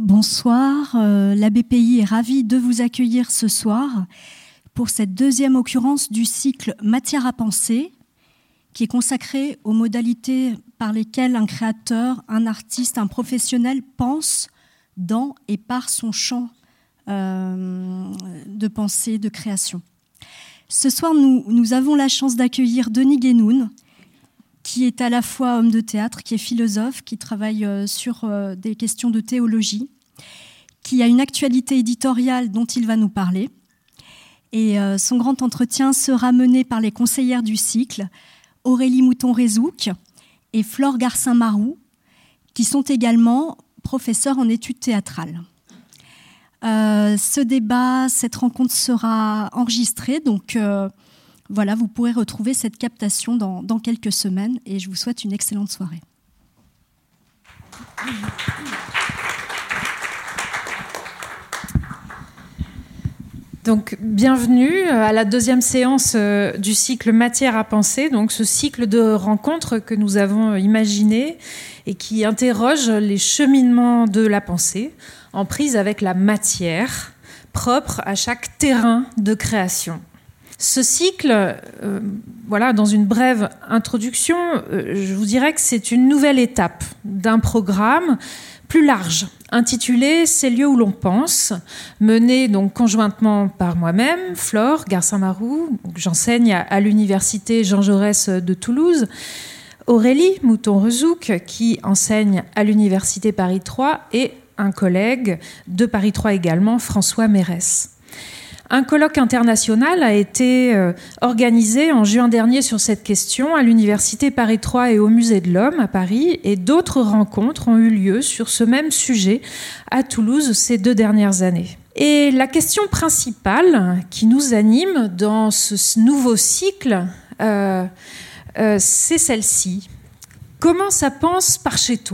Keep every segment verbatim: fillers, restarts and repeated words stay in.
Bonsoir, euh, la B P I est ravie de vous accueillir ce soir pour cette deuxième occurrence du cycle Matière à penser, qui est consacré aux modalités par lesquelles un créateur, un artiste, un professionnel pense dans et par son champ euh, de pensée, de création. Ce soir, nous, nous avons la chance d'accueillir Denis Guénoun, qui est à la fois homme de théâtre, qui est philosophe, qui travaille sur des questions de théologie, qui a une actualité éditoriale dont il va nous parler. Et son grand entretien sera mené par les conseillères du cycle, Aurélie Mouton-Rézouc et Flore Garcin-Marou, qui sont également professeurs en études théâtrales. Euh, ce débat, cette rencontre sera enregistrée, donc euh, voilà, vous pourrez retrouver cette captation dans, dans quelques semaines et je vous souhaite une excellente soirée. Donc, bienvenue à la deuxième séance du cycle Matière à penser, donc ce cycle de rencontres que nous avons imaginé et qui interroge les cheminements de la pensée en prise avec la matière propre à chaque terrain de création. Ce cycle, euh, voilà, dans une brève introduction, euh, je vous dirais que c'est une nouvelle étape d'un programme plus large, intitulé « Ces lieux où l'on pense », mené donc conjointement par moi-même, Flore Garcin-Marou, j'enseigne à, à l'université Jean Jaurès de Toulouse, Aurélie Mouton-Rézouc, qui enseigne à l'université Paris trois, et un collègue de Paris trois également, François Mérès. Un colloque international a été euh, organisé en juin dernier sur cette question à l'université Paris trois et au Musée de l'Homme à Paris, et d'autres rencontres ont eu lieu sur ce même sujet à Toulouse ces deux dernières années. Et la question principale qui nous anime dans ce nouveau cycle, euh, euh, c'est celle-ci. Comment ça pense par chez toi ?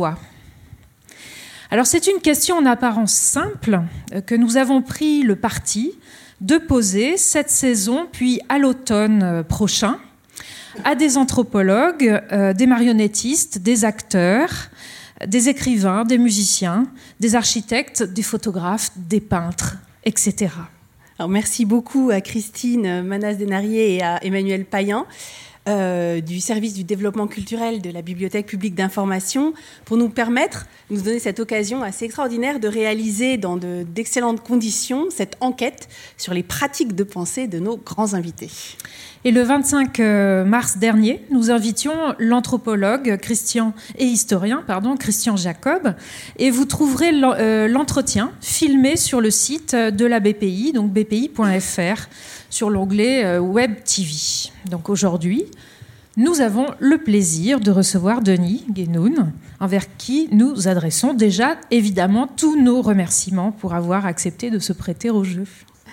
Alors c'est une question en apparence simple euh, que nous avons pris le parti de poser cette saison, puis à l'automne prochain, à des anthropologues, euh, des marionnettistes, des acteurs, des écrivains, des musiciens, des architectes, des photographes, des peintres, et cetera. Alors, merci beaucoup à Christine Manas-Denarié et à Emmanuel Payen euh, du service du développement culturel de la Bibliothèque publique d'information pour nous permettre, nous donner cette occasion assez extraordinaire de réaliser dans de, d'excellentes conditions cette enquête sur les pratiques de pensée de nos grands invités. Et le vingt-cinq mars dernier, nous invitions l'anthropologue Christian et historien, pardon, Christian Jacob, et vous trouverez l'entretien filmé sur le site de la B P I, donc b p i point f r, sur l'onglet Web T V. Donc aujourd'hui, nous avons le plaisir de recevoir Denis Guénoun, envers qui nous adressons déjà évidemment tous nos remerciements pour avoir accepté de se prêter au jeu.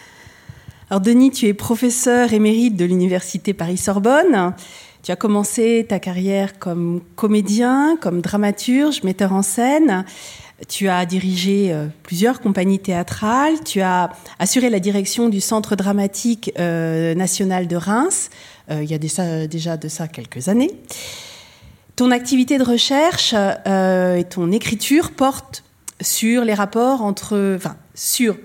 Alors Denis, tu es professeur émérite de l'université Paris-Sorbonne. Tu as commencé ta carrière comme comédien, comme dramaturge, metteur en scène. Tu as dirigé euh, plusieurs compagnies théâtrales. Tu as assuré la direction du Centre dramatique euh, national de Reims. Euh, il y a déjà, déjà de ça quelques années. Ton activité de recherche euh, et ton écriture portent sur les rapports entre, enfin, sur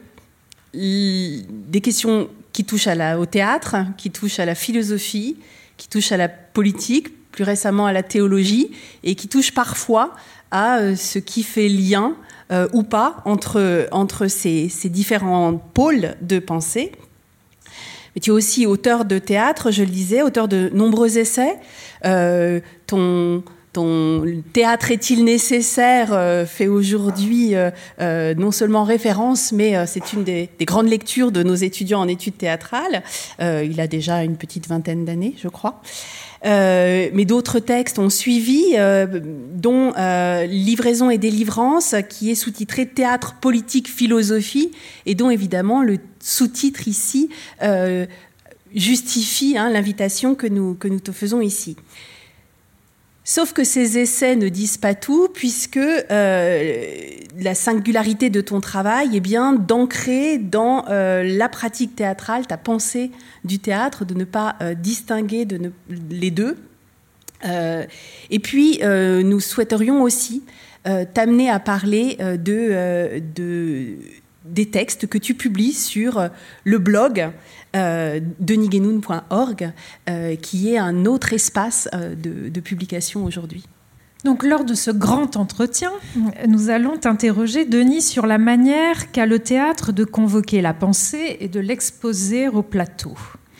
l- des questions qui touchent à la, au théâtre, qui touchent à la philosophie, qui touchent à la politique, plus récemment à la théologie, et qui touchent parfois à euh, ce qui fait lien euh, ou pas entre, entre ces, ces différents pôles de pensée. Mais tu es aussi auteur de théâtre, je le disais, auteur de nombreux essais. Euh, ton... Ton théâtre est-il nécessaire euh, fait aujourd'hui euh, euh, non seulement référence, mais euh, c'est une des, des grandes lectures de nos étudiants en études théâtrales. Euh, il a déjà une petite vingtaine d'années, je crois. Euh, mais d'autres textes ont suivi, euh, dont euh, Livraison et délivrance, qui est sous-titré Théâtre, politique, philosophie, et dont évidemment le sous-titre ici euh, justifie hein, l'invitation que nous, que nous te faisons ici. Sauf que ces essais ne disent pas tout, puisque euh, la singularité de ton travail est bien d'ancrer dans euh, la pratique théâtrale, ta pensée du théâtre, de ne pas euh, distinguer de ne, les deux. Euh, et puis, euh, nous souhaiterions aussi euh, t'amener à parler euh, de, euh, de, des textes que tu publies sur euh, le blog euh, denis guénoun point org, euh, qui est un autre espace euh, de, de publication aujourd'hui. Donc, lors de ce grand entretien, nous allons t'interroger, Denis, sur la manière qu'a le théâtre de convoquer la pensée et de l'exposer au plateau.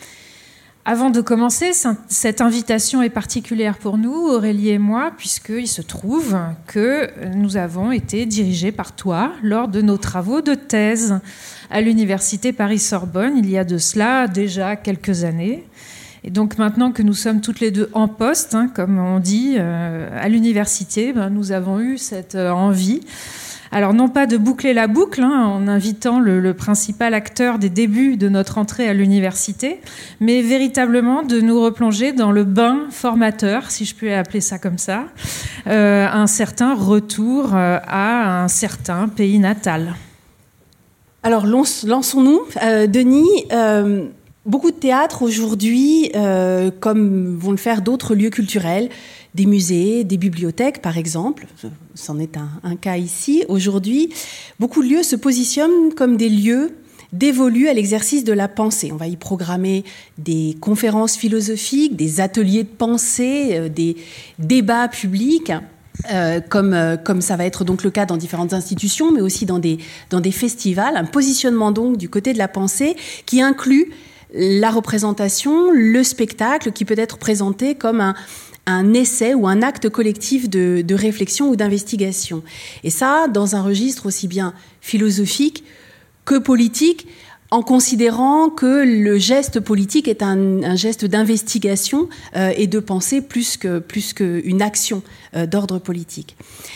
Avant de commencer, cette invitation est particulière pour nous, Aurélie et moi, puisqu'il se trouve que nous avons été dirigés par toi lors de nos travaux de thèse à l'Université Paris-Sorbonne, il y a de cela déjà quelques années. Et donc maintenant que nous sommes toutes les deux en poste, hein, comme on dit, euh, à l'université, ben, nous avons eu cette euh, envie. Alors non pas de boucler la boucle, hein, en invitant le, le principal acteur des débuts de notre entrée à l'université, mais véritablement de nous replonger dans le bain formateur, si je peux appeler ça comme ça, euh, un certain retour euh, à un certain pays natal. Alors lançons-nous. Euh, Denis, euh, beaucoup de théâtres aujourd'hui, euh, comme vont le faire d'autres lieux culturels, des musées, des bibliothèques par exemple, c'en est un, un cas ici. Aujourd'hui, beaucoup de lieux se positionnent comme des lieux dévolus à l'exercice de la pensée. On va y programmer des conférences philosophiques, des ateliers de pensée, euh, des débats publics, euh, comme, euh, comme ça va être donc le cas dans différentes institutions, mais aussi dans des, dans des festivals. Un positionnement donc du côté de la pensée qui inclut la représentation, le spectacle, qui peut être présenté comme un un essai ou un acte collectif de, de réflexion ou d'investigation. Et ça, dans un registre aussi bien philosophique que politique, en considérant que le geste politique est un, un geste d'investigation euh, et de pensée plus que, plus qu'une action euh, d'ordre politique.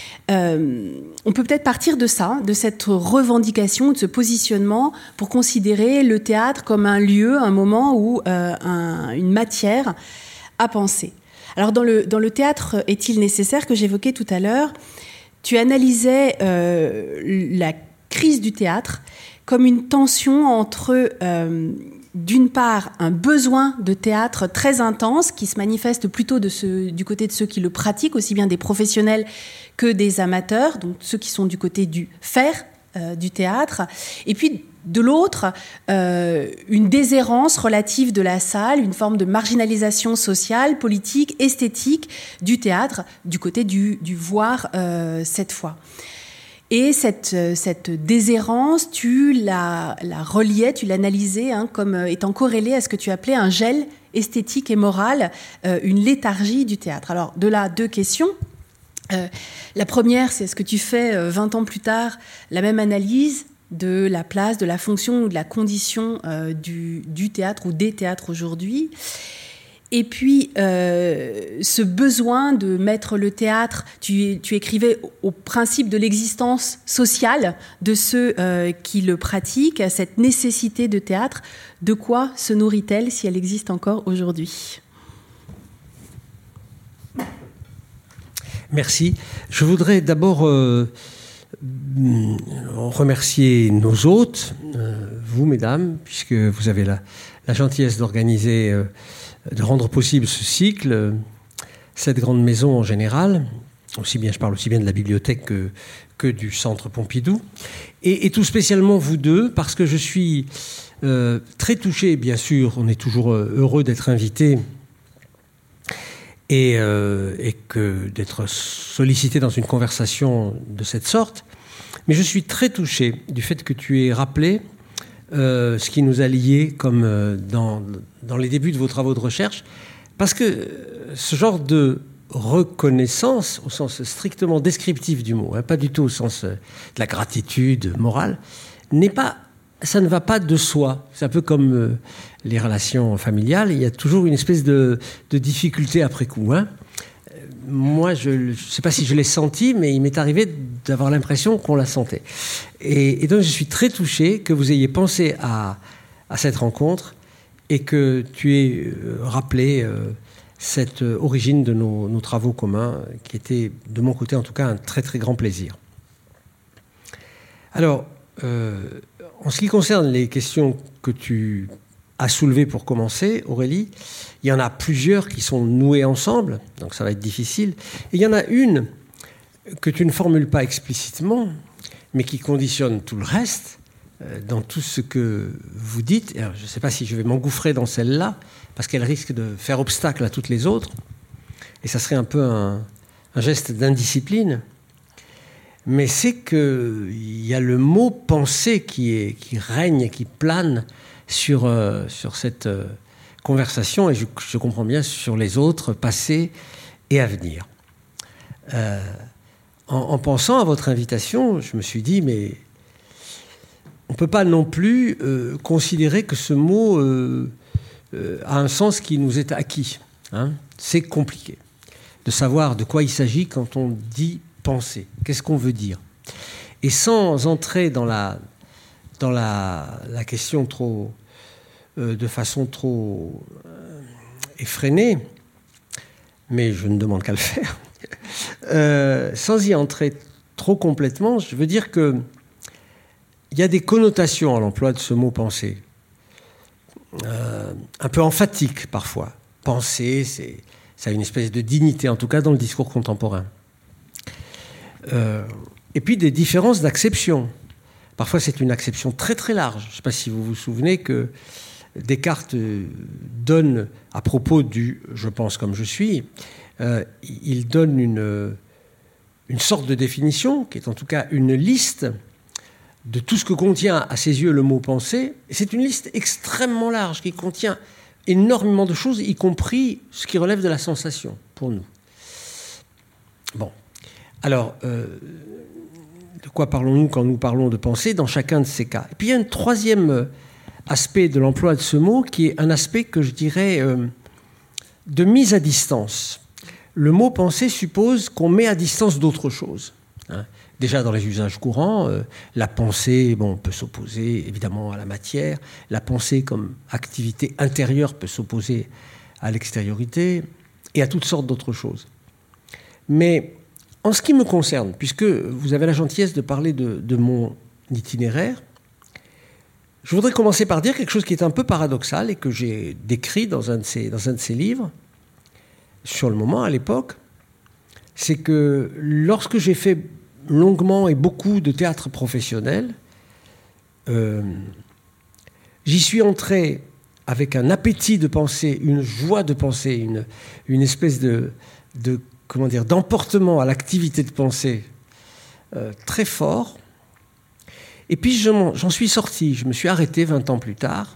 Euh, on peut peut-être partir de ça, de cette revendication, de ce positionnement, pour considérer le théâtre comme un lieu, un moment où euh, un, une matière à penser. Alors dans le, dans le théâtre est-il nécessaire que j'évoquais tout à l'heure, tu analysais euh, la crise du théâtre comme une tension entre, euh, d'une part, un besoin de théâtre très intense qui se manifeste plutôt de ce, du côté de ceux qui le pratiquent, aussi bien des professionnels que des amateurs, donc ceux qui sont du côté du faire euh, du théâtre, et puis de l'autre, euh, une déshérence relative de la salle, une forme de marginalisation sociale, politique, esthétique du théâtre, du côté du, du voir euh, cette fois. Et cette, cette déshérence, tu la, la reliais, tu l'analysais hein, comme étant corrélée à ce que tu appelais un gel esthétique et moral, euh, une léthargie du théâtre. Alors, de là, deux questions. Euh, la première, c'est est-ce que tu fais, euh, vingt ans plus tard, la même analyse de la place, de la fonction ou de la condition euh, du, du théâtre ou des théâtres aujourd'hui. Et puis, euh, ce besoin de mettre le théâtre, tu, tu écrivais au, au principe de l'existence sociale de ceux euh, qui le pratiquent, cette nécessité de théâtre, de quoi se nourrit-elle si elle existe encore aujourd'hui ? Merci. Je voudrais d'abord... Euh remercier nos hôtes, euh, vous mesdames, puisque vous avez la, la gentillesse d'organiser, euh, de rendre possible ce cycle, euh, cette grande maison en général, aussi bien, je parle aussi bien de la bibliothèque que, que du centre Pompidou, et, et tout spécialement vous deux, parce que je suis euh, très touché, bien sûr, on est toujours heureux d'être invité et, euh, et que d'être sollicité dans une conversation de cette sorte. Mais je suis très touché du fait que tu aies rappelé euh, ce qui nous a liés comme euh, dans, dans les débuts de vos travaux de recherche, parce que ce genre de reconnaissance, au sens strictement descriptif du mot, hein, pas du tout au sens euh, de la gratitude morale, n'est pas, ça ne va pas de soi. C'est un peu comme euh, les relations familiales, il y a toujours une espèce de, de difficulté après coup, hein. Moi, je ne sais pas si je l'ai senti, mais il m'est arrivé d'avoir l'impression qu'on la sentait. Et, et donc, je suis très touché que vous ayez pensé à, à cette rencontre et que tu aies euh, rappelé euh, cette origine de nos, nos travaux communs, qui était, de mon côté en tout cas, un très très grand plaisir. Alors, euh, en ce qui concerne les questions que tu à soulever pour commencer, Aurélie, il y en a plusieurs qui sont nouées ensemble, donc ça va être difficile. Et il y en a une que tu ne formules pas explicitement, mais qui conditionne tout le reste, euh, dans tout ce que vous dites. Alors, je ne sais pas si je vais m'engouffrer dans celle-là, parce qu'elle risque de faire obstacle à toutes les autres, et ça serait un peu un, un geste d'indiscipline. Mais c'est qu'il y a le mot « pensée » qui, est, qui règne, qui plane sur, euh, sur cette euh, conversation, et je, je comprends bien sur les autres, passé et à venir. Euh, En, en pensant à votre invitation, je me suis dit, mais on ne peut pas non plus euh, considérer que ce mot euh, euh, a un sens qui nous est acquis. Hein. C'est compliqué de savoir de quoi il s'agit quand on dit penser. Qu'est-ce qu'on veut dire? Et sans entrer dans la, dans la, la question trop, euh, de façon trop euh, effrénée, mais je ne demande qu'à le faire, Euh, sans y entrer trop complètement, je veux dire qu'il y a des connotations à l'emploi de ce mot « penser », euh, un peu emphatiques parfois. Penser, c'est, ça a une espèce de dignité, en tout cas dans le discours contemporain. Euh, et puis des différences d'acception. Parfois c'est une acception très très large. Je ne sais pas si vous vous souvenez que Descartes donne, à propos du « je pense comme je suis », Euh, il donne une, une sorte de définition, qui est en tout cas une liste de tout ce que contient à ses yeux le mot « penser ». Et c'est une liste extrêmement large, qui contient énormément de choses, y compris ce qui relève de la sensation, pour nous. Bon. Alors, euh, de quoi parlons-nous quand nous parlons de pensée dans chacun de ces cas? Et puis il y a un troisième aspect de l'emploi de ce mot, qui est un aspect que je dirais euh, de mise à distance. Le mot « penser » suppose qu'on met à distance d'autres choses. Hein. Déjà dans les usages courants, euh, la pensée bon, peut s'opposer évidemment à la matière. La pensée comme activité intérieure peut s'opposer à l'extériorité et à toutes sortes d'autres choses. Mais en ce qui me concerne, puisque vous avez la gentillesse de parler de, de mon itinéraire, je voudrais commencer par dire quelque chose qui est un peu paradoxal et que j'ai décrit dans un de ces, dans un de ces livres, sur le moment, à l'époque, c'est que lorsque j'ai fait longuement et beaucoup de théâtre professionnel, euh, j'y suis entré avec un appétit de penser, une joie de penser, une, une espèce de, de comment dire, d'emportement à l'activité de pensée euh, très fort. Et puis j'en, j'en suis sorti, je me suis arrêté vingt ans plus tard,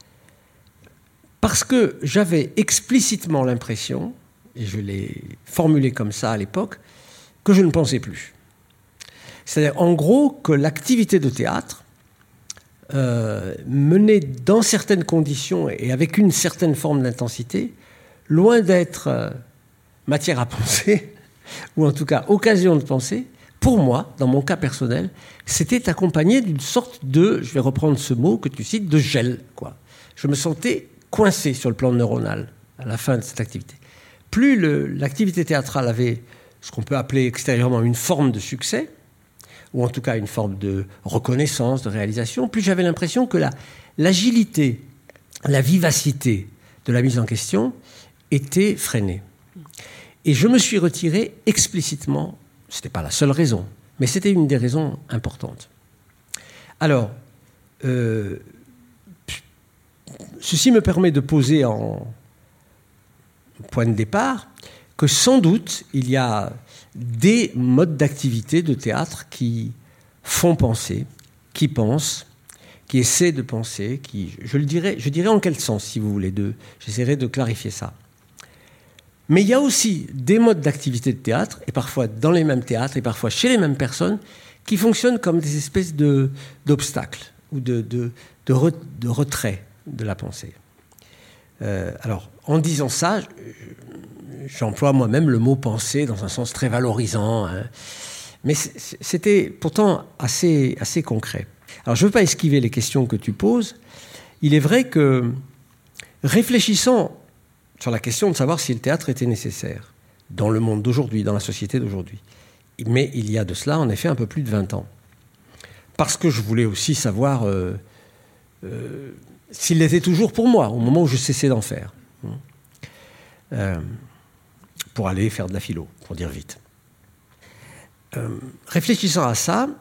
parce que j'avais explicitement l'impression, et je l'ai formulé comme ça à l'époque, que je ne pensais plus. C'est-à-dire, en gros, que l'activité de théâtre, euh, menée dans certaines conditions et avec une certaine forme d'intensité, loin d'être euh, matière à penser, ou en tout cas occasion de penser, pour moi, dans mon cas personnel, c'était accompagné d'une sorte de, je vais reprendre ce mot que tu cites, de gel, quoi. Je me sentais coincé sur le plan neuronal à la fin de cette activité. Plus le, l'activité théâtrale avait ce qu'on peut appeler extérieurement une forme de succès, ou en tout cas une forme de reconnaissance, de réalisation, plus j'avais l'impression que la, l'agilité, la vivacité de la mise en question était freinée. Et je me suis retiré explicitement, ce n'était pas la seule raison, mais c'était une des raisons importantes. Alors, euh, ceci me permet de poser en point de départ que sans doute il y a des modes d'activité de théâtre qui font penser, qui pensent, qui essaient de penser, qui, je le dirais, je dirais en quel sens, si vous voulez, de, j'essaierai de clarifier ça. Mais il y a aussi des modes d'activité de théâtre, et parfois dans les mêmes théâtres, et parfois chez les mêmes personnes, qui fonctionnent comme des espèces de, d'obstacles ou de, de, de, re, de retrait de la pensée. Euh, alors, en disant ça, j'emploie moi-même le mot « penser » dans un sens très valorisant, hein. Mais c'était pourtant assez, assez concret. Alors, je ne veux pas esquiver les questions que tu poses. Il est vrai que, réfléchissant sur la question de savoir si le théâtre était nécessaire dans le monde d'aujourd'hui, dans la société d'aujourd'hui, mais il y a de cela, en effet, un peu plus de vingt ans. Parce que je voulais aussi savoir euh, euh, s'il l'était toujours pour moi, au moment où je cessais d'en faire. Euh, pour aller faire de la philo, pour dire vite. euh, réfléchissant à ça,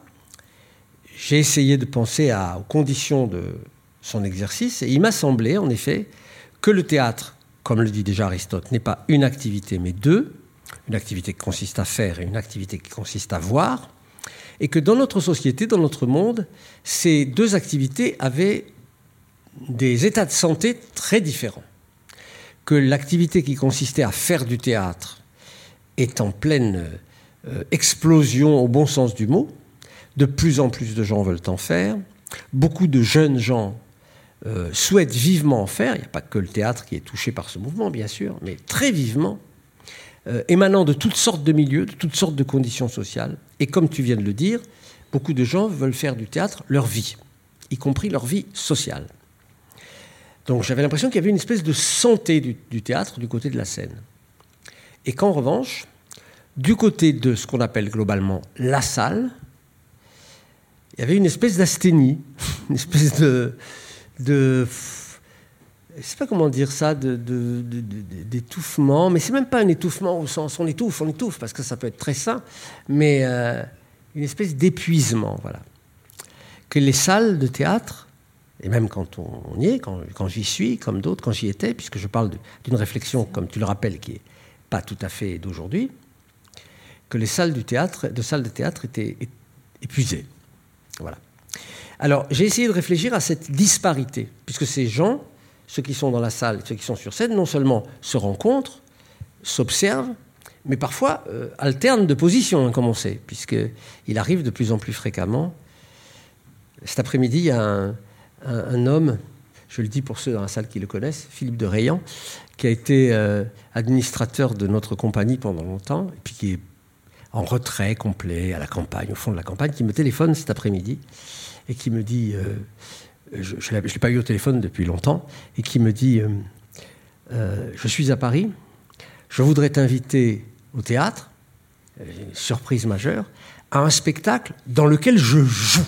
j'ai essayé de penser à, aux conditions de son exercice, et il m'a semblé, en effet, que le théâtre, comme le dit déjà Aristote, n'est pas une activité, mais deux, une activité qui consiste à faire et une activité qui consiste à voir, et que dans notre société, dans notre monde, ces deux activités avaient des états de santé très différents. Que l'activité qui consistait à faire du théâtre est en pleine euh, explosion au bon sens du mot. De plus en plus de gens veulent en faire. Beaucoup de jeunes gens euh, souhaitent vivement en faire. Il n'y a pas que le théâtre qui est touché par ce mouvement, bien sûr, mais très vivement, euh, émanant de toutes sortes de milieux, de toutes sortes de conditions sociales. Et comme tu viens de le dire, beaucoup de gens veulent faire du théâtre leur vie, y compris leur vie sociale. Donc j'avais l'impression qu'il y avait une espèce de santé du, du théâtre du côté de la scène. Et qu'en revanche, du côté de ce qu'on appelle globalement la salle, il y avait une espèce d'asthénie, une espèce de... de je ne sais pas comment dire ça, de, de, de, de, d'étouffement, mais c'est même pas un étouffement au sens on étouffe, on étouffe, parce que ça peut être très sain, mais euh, une espèce d'épuisement, voilà. Que les salles de théâtre, et même quand on y est, quand, quand j'y suis, comme d'autres, quand j'y étais, puisque je parle de, d'une réflexion, comme tu le rappelles, qui n'est pas tout à fait d'aujourd'hui, que les salles, du théâtre, de salles de théâtre étaient épuisées. Voilà. Alors, j'ai essayé de réfléchir à cette disparité, puisque ces gens, ceux qui sont dans la salle, ceux qui sont sur scène, non seulement se rencontrent, s'observent, mais parfois euh, alternent de position, hein, comme on sait, puisqu'il arrive de plus en plus fréquemment. Cet après-midi, il y a un... Un, un homme, je le dis pour ceux dans la salle qui le connaissent, Philippe de Rayan, qui a été euh, administrateur de notre compagnie pendant longtemps, et puis qui est en retrait complet à la campagne, au fond de la campagne, qui me téléphone cet après-midi, et qui me dit, euh, je ne l'ai pas eu au téléphone depuis longtemps, et qui me dit, euh, euh, je suis à Paris, je voudrais t'inviter au théâtre, une surprise majeure, à un spectacle dans lequel je joue.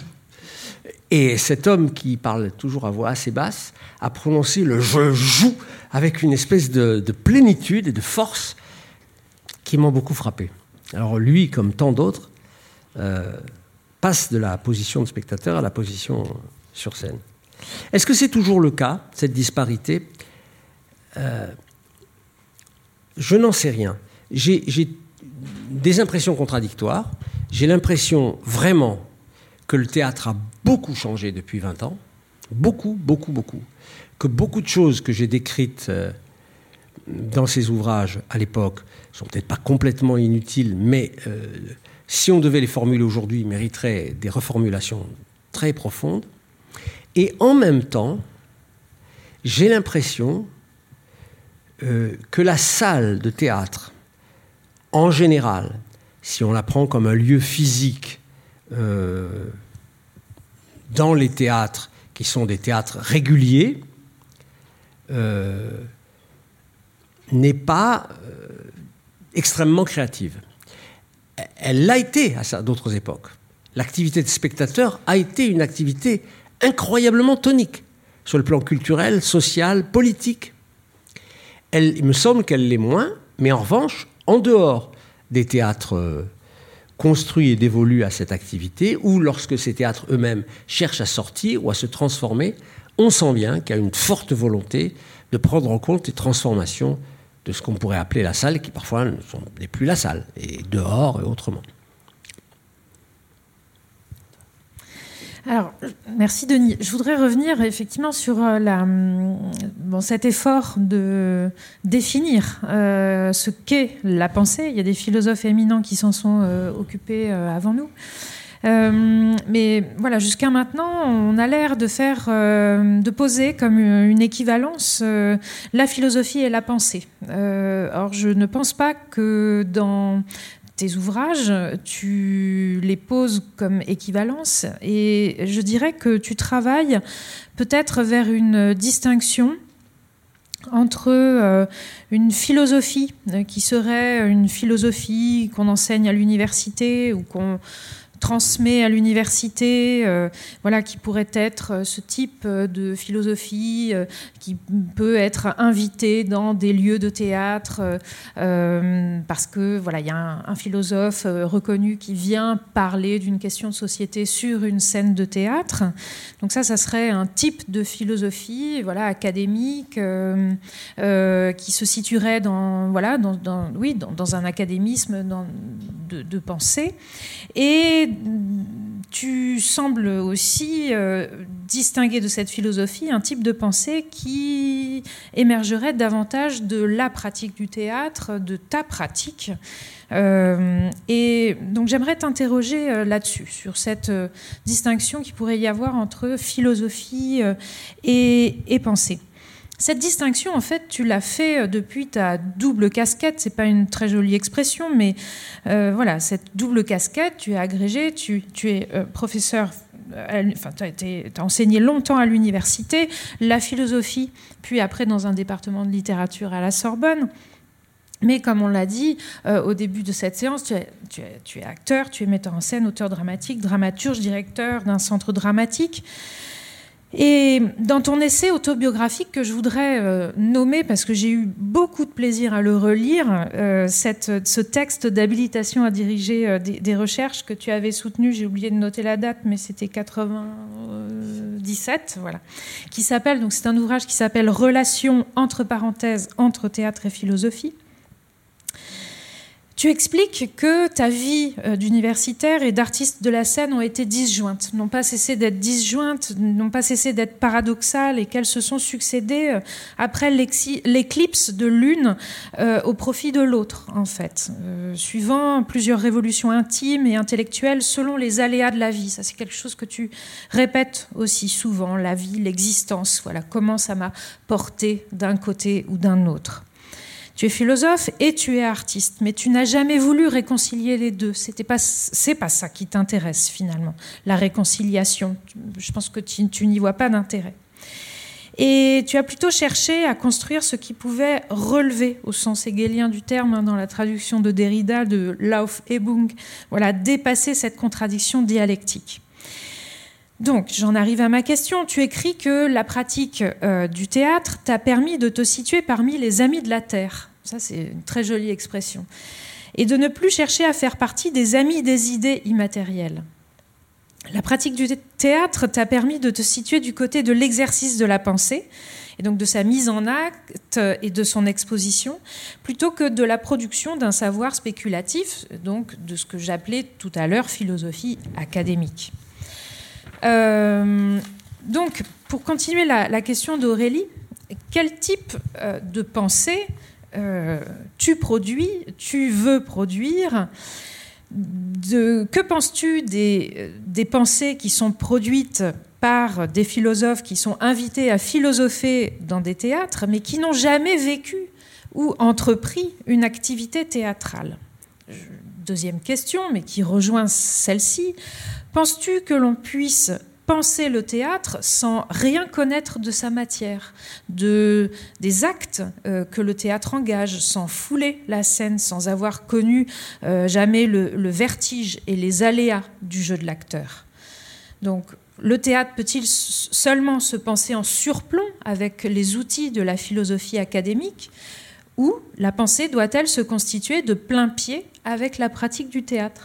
Et cet homme qui parle toujours à voix assez basse a prononcé le « je joue » avec une espèce de, de plénitude et de force qui m'ont beaucoup frappé. Alors lui, comme tant d'autres, euh, passe de la position de spectateur à la position sur scène. Est-ce que c'est toujours le cas, cette disparité ? euh, Je n'en sais rien. J'ai, j'ai des impressions contradictoires. J'ai l'impression vraiment que le théâtre a beaucoup changé depuis vingt ans, beaucoup, beaucoup, beaucoup, que beaucoup de choses que j'ai décrites euh, dans ces ouvrages à l'époque sont peut-être pas complètement inutiles, mais euh, si on devait les formuler aujourd'hui, mériteraient des reformulations très profondes. Et en même temps, j'ai l'impression euh, que la salle de théâtre, en général, si on la prend comme un lieu physique, Euh, dans les théâtres qui sont des théâtres réguliers, euh, n'est pas euh, extrêmement créative. Elle l'a été à d'autres époques. L'activité de spectateur a été une activité incroyablement tonique sur le plan culturel, social, politique. Elle, il me semble qu'elle l'est moins, mais en revanche, en dehors des théâtres euh, construits et dévolus à cette activité, ou lorsque ces théâtres eux-mêmes cherchent à sortir ou à se transformer, on sent bien qu'il y a une forte volonté de prendre en compte les transformations de ce qu'on pourrait appeler la salle, qui parfois ne sont plus la salle, et dehors et autrement. Alors, merci Denis. Je voudrais revenir effectivement sur la, bon, cet effort de définir euh, ce qu'est la pensée. Il y a des philosophes éminents qui s'en sont euh, occupés euh, avant nous. Euh, mais voilà, jusqu'à maintenant, on a l'air de faire, euh, de poser comme une équivalence euh, la philosophie et la pensée. Euh, or, je ne pense pas que dans tes ouvrages, tu les poses comme équivalence, et je dirais que tu travailles peut-être vers une distinction entre euh, une philosophie qui serait une philosophie qu'on enseigne à l'université ou qu'on transmet à l'université, euh, voilà, qui pourrait être ce type de philosophie, euh, qui peut être invité dans des lieux de théâtre, euh, parce que voilà, il y a un, un philosophe reconnu qui vient parler d'une question de société sur une scène de théâtre. Donc ça, ça serait un type de philosophie, voilà, académique, euh, euh, qui se situerait dans, voilà, dans, dans, oui, dans, dans un académisme dans, de, de pensée. Et tu sembles aussi euh, distinguer de cette philosophie un type de pensée qui émergerait davantage de la pratique du théâtre, de ta pratique. Euh, et donc j'aimerais t'interroger euh, là-dessus, sur cette euh, distinction qu'il pourrait y avoir entre philosophie euh, et, et pensée. Cette distinction, en fait, tu l'as fait depuis ta double casquette. C'est pas une très jolie expression, mais euh, voilà, cette double casquette, tu es agrégé, tu, tu es euh, professeur, à, enfin, tu as enseigné longtemps à l'université, la philosophie, puis après dans un département de littérature à la Sorbonne. Mais comme on l'a dit euh, au début de cette séance, tu es, tu, es, tu es acteur, tu es metteur en scène, auteur dramatique, dramaturge, directeur d'un centre dramatique. Et dans ton essai autobiographique que je voudrais euh, nommer, parce que j'ai eu beaucoup de plaisir à le relire, euh, cette, ce texte d'habilitation à diriger euh, des, des recherches que tu avais soutenu, j'ai oublié de noter la date, mais c'était quatre-vingt-dix-sept, voilà, qui s'appelle, donc c'est un ouvrage qui s'appelle « Relations entre parenthèses entre théâtre et philosophie ». Tu expliques que ta vie d'universitaire et d'artiste de la scène ont été disjointes, n'ont pas cessé d'être disjointes, n'ont pas cessé d'être paradoxales, et qu'elles se sont succédées après l'éclipse de l'une euh, au profit de l'autre, en fait, euh, suivant plusieurs révolutions intimes et intellectuelles selon les aléas de la vie. Ça, c'est quelque chose que tu répètes aussi souvent, la vie, l'existence, voilà, comment ça m'a porté d'un côté ou d'un autre. Tu es philosophe et tu es artiste, mais tu n'as jamais voulu réconcilier les deux. C'était pas, c'est pas ça qui t'intéresse finalement, la réconciliation. Je pense que tu, tu n'y vois pas d'intérêt. Et tu as plutôt cherché à construire ce qui pouvait relever, au sens hegelien du terme, hein, dans la traduction de Derrida, de Laufhebung, voilà, dépasser cette contradiction dialectique. Donc, j'en arrive à ma question. Tu écris que la pratique euh, du théâtre t'a permis de te situer parmi les amis de la terre. Ça, c'est une très jolie expression. Et de ne plus chercher à faire partie des amis des idées immatérielles. La pratique du théâtre t'a permis de te situer du côté de l'exercice de la pensée, et donc de sa mise en acte et de son exposition, plutôt que de la production d'un savoir spéculatif, donc de ce que j'appelais tout à l'heure philosophie académique. Euh, donc, pour continuer la, la question d'Aurélie, quel type euh, de pensée euh, tu produis, tu veux produire? De, que penses-tu des, des pensées qui sont produites par des philosophes qui sont invités à philosopher dans des théâtres, mais qui n'ont jamais vécu ou entrepris une activité théâtrale? Deuxième question, mais qui rejoint celle-ci. Penses-tu que l'on puisse penser le théâtre sans rien connaître de sa matière, de, des actes euh, que le théâtre engage, sans fouler la scène, sans avoir connu euh, jamais le, le vertige et les aléas du jeu de l'acteur? Donc, le théâtre peut-il seulement se penser en surplomb avec les outils de la philosophie académique, ou la pensée doit-elle se constituer de plein pied avec la pratique du théâtre?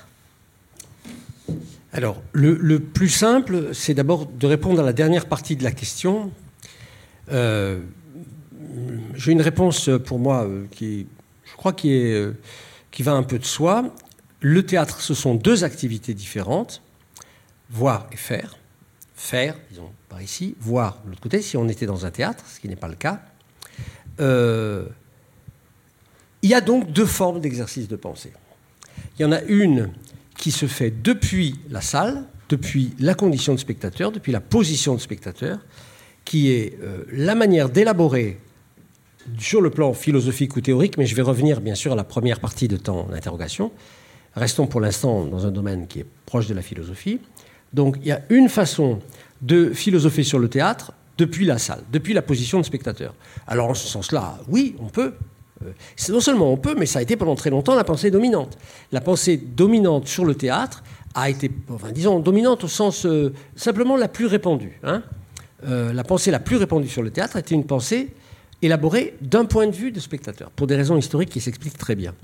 Alors, le, le plus simple, c'est d'abord de répondre à la dernière partie de la question. Euh, j'ai une réponse pour moi qui, je crois, qui, est, qui va un peu de soi. Le théâtre, ce sont deux activités différentes, voir et faire. Faire, disons, par ici, voir de l'autre côté, si on était dans un théâtre, ce qui n'est pas le cas. Euh, il y a donc deux formes d'exercice de pensée. Il y en a une qui se fait depuis la salle, depuis la condition de spectateur, depuis la position de spectateur, qui est euh, la manière d'élaborer sur le plan philosophique ou théorique, mais je vais revenir bien sûr à la première partie de ton interrogation. Restons pour l'instant dans un domaine qui est proche de la philosophie. Donc il y a une façon de philosopher sur le théâtre depuis la salle, depuis la position de spectateur. Alors en ce sens-là, oui, on peut. C'est non seulement on peut, mais ça a été pendant très longtemps la pensée dominante. La pensée dominante sur le théâtre a été, enfin, disons, dominante au sens euh, simplement la plus répandue. Hein. Euh, la pensée la plus répandue sur le théâtre était une pensée élaborée d'un point de vue de spectateur, pour des raisons historiques qui s'expliquent très bien.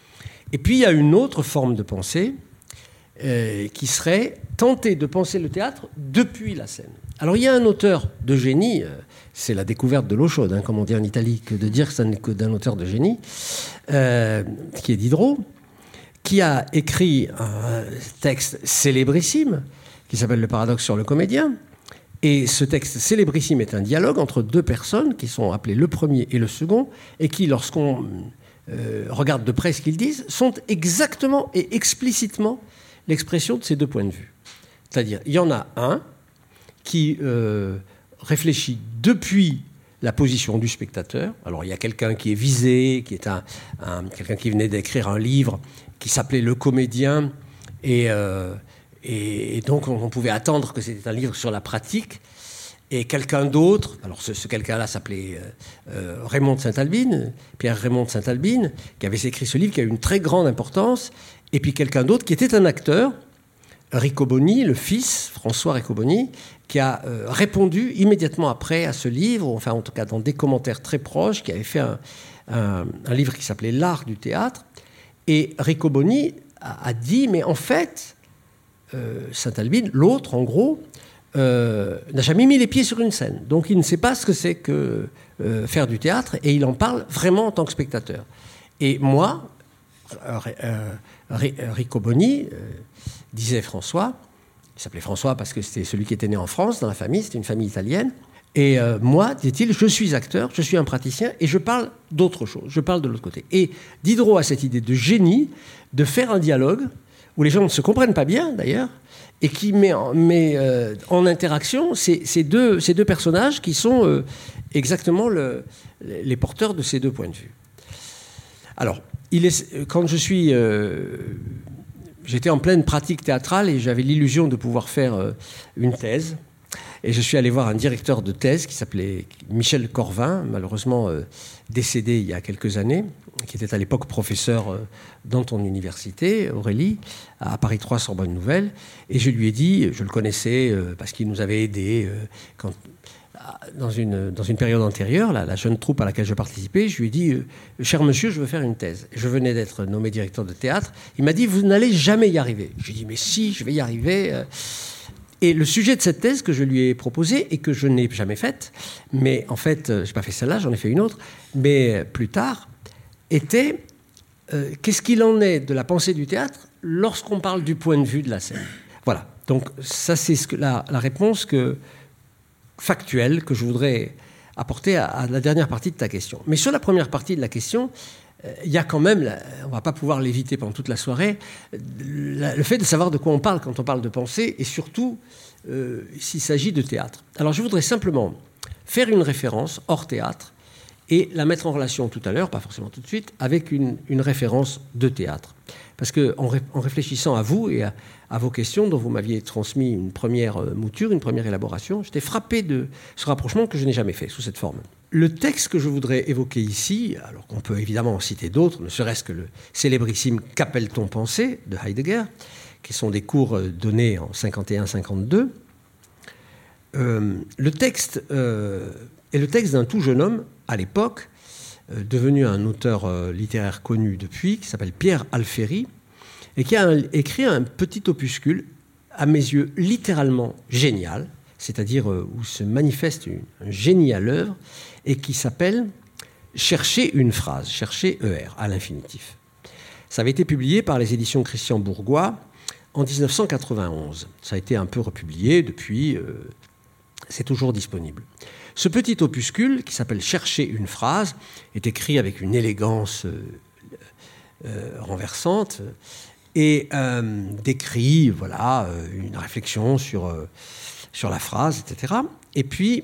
Et puis, il y a une autre forme de pensée euh, qui serait tenter de penser le théâtre depuis la scène. Alors, il y a un auteur de génie, euh, c'est la découverte de l'eau chaude, hein, comme on dit en Italie, que de dire que ça n'est que d'un auteur de génie, euh, qui est Diderot, qui a écrit un texte célébrissime, qui s'appelle « Le paradoxe sur le comédien ». Et ce texte célébrissime est un dialogue entre deux personnes qui sont appelées le premier et le second, et qui, lorsqu'on euh, regarde de près ce qu'ils disent, sont exactement et explicitement l'expression de ces deux points de vue. C'est-à-dire, il y en a un qui euh, réfléchit depuis la position du spectateur. Alors, il y a quelqu'un qui est visé, qui est un, un, quelqu'un qui venait d'écrire un livre qui s'appelait « Le comédien », et, euh, et, et donc on pouvait attendre que c'était un livre sur la pratique. Et quelqu'un d'autre, alors ce, ce quelqu'un-là s'appelait euh, euh, Raymond de Saint-Albine, Pierre Raymond de Saint-Albine, qui avait écrit ce livre qui a eu une très grande importance, et puis quelqu'un d'autre qui était un acteur, Riccoboni, le fils, François Riccoboni, qui a euh, répondu immédiatement après à ce livre, enfin en tout cas dans des commentaires très proches, qui avait fait un, un, un livre qui s'appelait L'art du théâtre. Et Riccoboni a, a dit, mais en fait, euh, Saint-Albine, l'autre en gros, euh, n'a jamais mis les pieds sur une scène. Donc il ne sait pas ce que c'est que euh, faire du théâtre, et il en parle vraiment en tant que spectateur. Et moi, euh, euh, Riccoboni, euh, disait François, il s'appelait François parce que c'était celui qui était né en France, dans la famille, c'était une famille italienne. Et euh, moi, dit-il, je suis acteur, je suis un praticien, et je parle d'autre chose, je parle de l'autre côté. Et Diderot a cette idée de génie de faire un dialogue où les gens ne se comprennent pas bien, d'ailleurs, et qui met en, met, euh, en interaction ces, ces, deux, ces deux personnages qui sont euh, exactement le, les porteurs de ces deux points de vue. Alors, il est, quand je suis... Euh, J'étais en pleine pratique théâtrale et j'avais l'illusion de pouvoir faire euh, une thèse. Et je suis allé voir un directeur de thèse qui s'appelait Michel Corvin, malheureusement euh, décédé il y a quelques années, qui était à l'époque professeur euh, dans ton université, Aurélie, à Paris trois Sorbonne Nouvelle. Et je lui ai dit, je le connaissais euh, parce qu'il nous avait aidés euh, quand... Dans une, dans une période antérieure, la, la jeune troupe à laquelle je participais, je lui ai dit euh, « Cher monsieur, je veux faire une thèse ». Je venais d'être nommé directeur de théâtre. Il m'a dit « Vous n'allez jamais y arriver ». Je lui ai dit « Mais si, je vais y arriver ». Et le sujet de cette thèse que je lui ai proposée et que je n'ai jamais faite, mais en fait, je n'ai pas fait celle-là, j'en ai fait une autre, mais plus tard, était euh, qu'est-ce qu'il en est de la pensée du théâtre lorsqu'on parle du point de vue de la scène. Voilà, donc ça c'est ce que, la, la réponse que... factuelle que je voudrais apporter à, à la dernière partie de ta question. Mais sur la première partie de la question, il euh, y a quand même, la, on ne va pas pouvoir l'éviter pendant toute la soirée, la, le fait de savoir de quoi on parle quand on parle de pensée, et surtout euh, s'il s'agit de théâtre. Alors je voudrais simplement faire une référence hors théâtre et la mettre en relation tout à l'heure, pas forcément tout de suite, avec une, une référence de théâtre. Parce qu'en ré, en réfléchissant à vous et à, à vos questions, dont vous m'aviez transmis une première mouture, une première élaboration, j'étais frappé de ce rapprochement que je n'ai jamais fait sous cette forme. Le texte que je voudrais évoquer ici, alors qu'on peut évidemment en citer d'autres, ne serait-ce que le célébrissime « Qu'appelle-t-on penser » de Heidegger, qui sont des cours donnés en cinquante et un cinquante-deux, euh, le texte euh, est le texte d'un tout jeune homme, à l'époque, euh, devenu un auteur euh, littéraire connu depuis, qui s'appelle Pierre Alféry, et qui a un, écrit un petit opuscule, à mes yeux, littéralement génial, c'est-à-dire euh, où se manifeste une, un génie à l'œuvre, et qui s'appelle « Chercher une phrase », « Chercher E R » à l'infinitif. Ça avait été publié par les éditions Christian Bourgois en dix-neuf cent quatre-vingt-onze. Ça a été un peu republié depuis, euh, c'est toujours disponible. Ce petit opuscule, qui s'appelle « Chercher une phrase », est écrit avec une élégance euh, euh, renversante et euh, décrit voilà, euh, une réflexion sur, euh, sur la phrase, et cetera. Et puis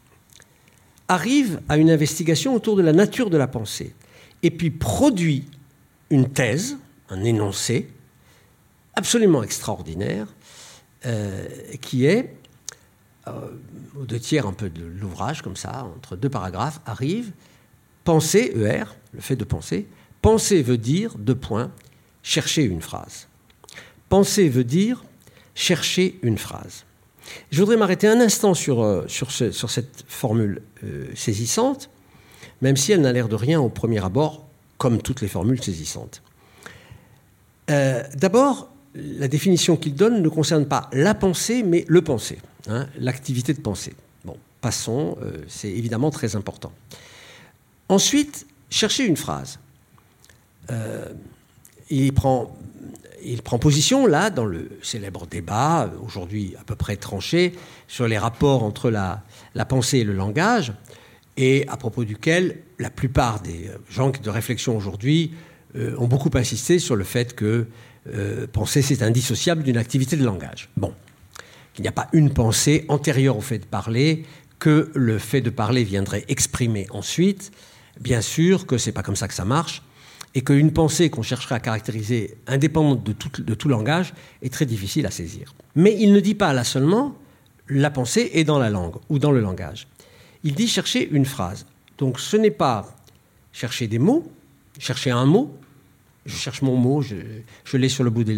arrive à une investigation autour de la nature de la pensée. Et puis produit une thèse, un énoncé absolument extraordinaire, euh, qui est... Euh, aux deux tiers un peu de l'ouvrage, comme ça, entre deux paragraphes, arrive penser, E R, le fait de penser. Penser veut dire, deux points, chercher une phrase. penser veut dire chercher une phrase. Je voudrais m'arrêter un instant sur, sur, ce, sur cette formule euh, saisissante, même si elle n'a l'air de rien au premier abord, comme toutes les formules saisissantes. Euh, d'abord, la définition qu'il donne ne concerne pas la pensée, mais le penser, hein, l'activité de penser. Bon, passons, euh, c'est évidemment très important. Ensuite, chercher une phrase. Euh, il prend... Il prend position, là, dans le célèbre débat, aujourd'hui à peu près tranché, sur les rapports entre la, la pensée et le langage, et à propos duquel la plupart des gens de réflexion aujourd'hui euh, ont beaucoup insisté sur le fait que euh, penser, c'est indissociable d'une activité de langage. Bon, qu'il n'y a pas une pensée antérieure au fait de parler, que le fait de parler viendrait exprimer ensuite. Bien sûr que ce n'est pas comme ça que ça marche, et qu'une pensée qu'on chercherait à caractériser indépendante de tout, de tout langage est très difficile à saisir. Mais il ne dit pas là seulement la pensée est dans la langue ou dans le langage. Il dit chercher une phrase. Donc ce n'est pas chercher des mots, chercher un mot. Je cherche mon mot, je, je l'ai sur le bout de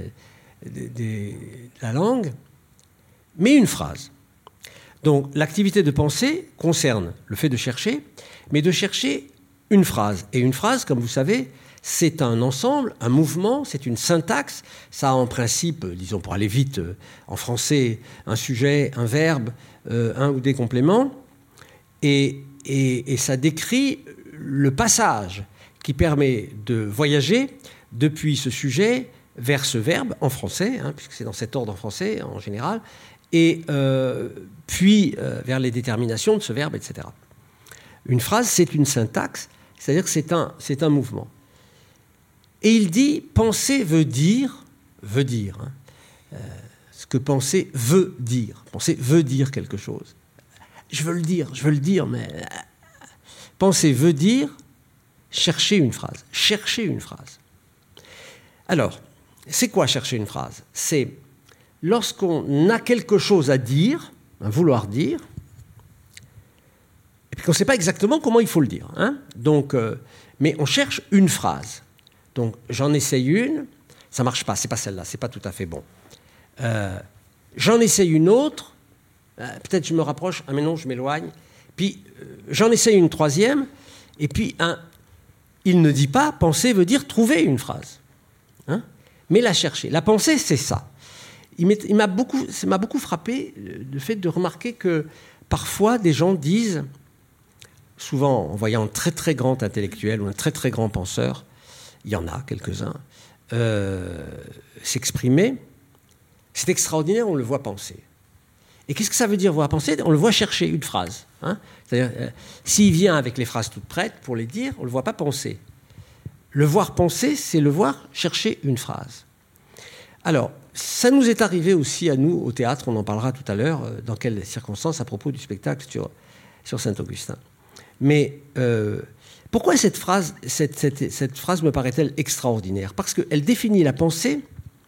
la langue, mais une phrase. Donc l'activité de pensée concerne le fait de chercher, mais de chercher une phrase. Et une phrase, comme vous savez, c'est un ensemble, un mouvement, c'est une syntaxe. Ça a en principe, disons pour aller vite, en français, un sujet, un verbe, euh, un ou des compléments. Et, et, et ça décrit le passage qui permet de voyager depuis ce sujet vers ce verbe, en français, hein, puisque c'est dans cet ordre en français en général, et euh, puis euh, vers les déterminations de ce verbe, et cetera. Une phrase, c'est une syntaxe, c'est-à-dire que c'est un, c'est un mouvement. Et il dit, penser veut dire, veut dire, hein, euh, ce que penser veut dire. Penser veut dire quelque chose. Je veux le dire, je veux le dire, mais... Penser veut dire chercher une phrase. Chercher une phrase. Alors, c'est quoi chercher une phrase? C'est lorsqu'on a quelque chose à dire, à vouloir dire, et puis qu'on ne sait pas exactement comment il faut le dire. Hein. Donc, euh, mais on cherche une phrase. Donc, j'en essaye une, ça ne marche pas, c'est pas celle-là, c'est pas tout à fait bon. Euh, j'en essaye une autre, euh, peut-être je me rapproche, ah mais non, je m'éloigne. Puis, euh, j'en essaye une troisième, et puis, un, il ne dit pas, penser veut dire trouver une phrase. Hein, mais la chercher. La pensée, c'est ça. Il, il m'a beaucoup, ça m'a beaucoup frappé le fait de remarquer que parfois, des gens disent... souvent en voyant un très très grand intellectuel ou un très très grand penseur, il y en a quelques-uns, euh, s'exprimer, c'est extraordinaire, on le voit penser. Et qu'est-ce que ça veut dire voir penser? On le voit chercher une phrase. Hein. C'est-à-dire, euh, s'il vient avec les phrases toutes prêtes pour les dire, on ne le voit pas penser. Le voir penser, c'est le voir chercher une phrase. Alors, ça nous est arrivé aussi à nous, au théâtre, on en parlera tout à l'heure, euh, dans quelles circonstances, à propos du spectacle sur, sur Saint-Augustin. Mais euh, pourquoi cette phrase, cette, cette, cette phrase me paraît-elle extraordinaire? Parce qu'elle définit la pensée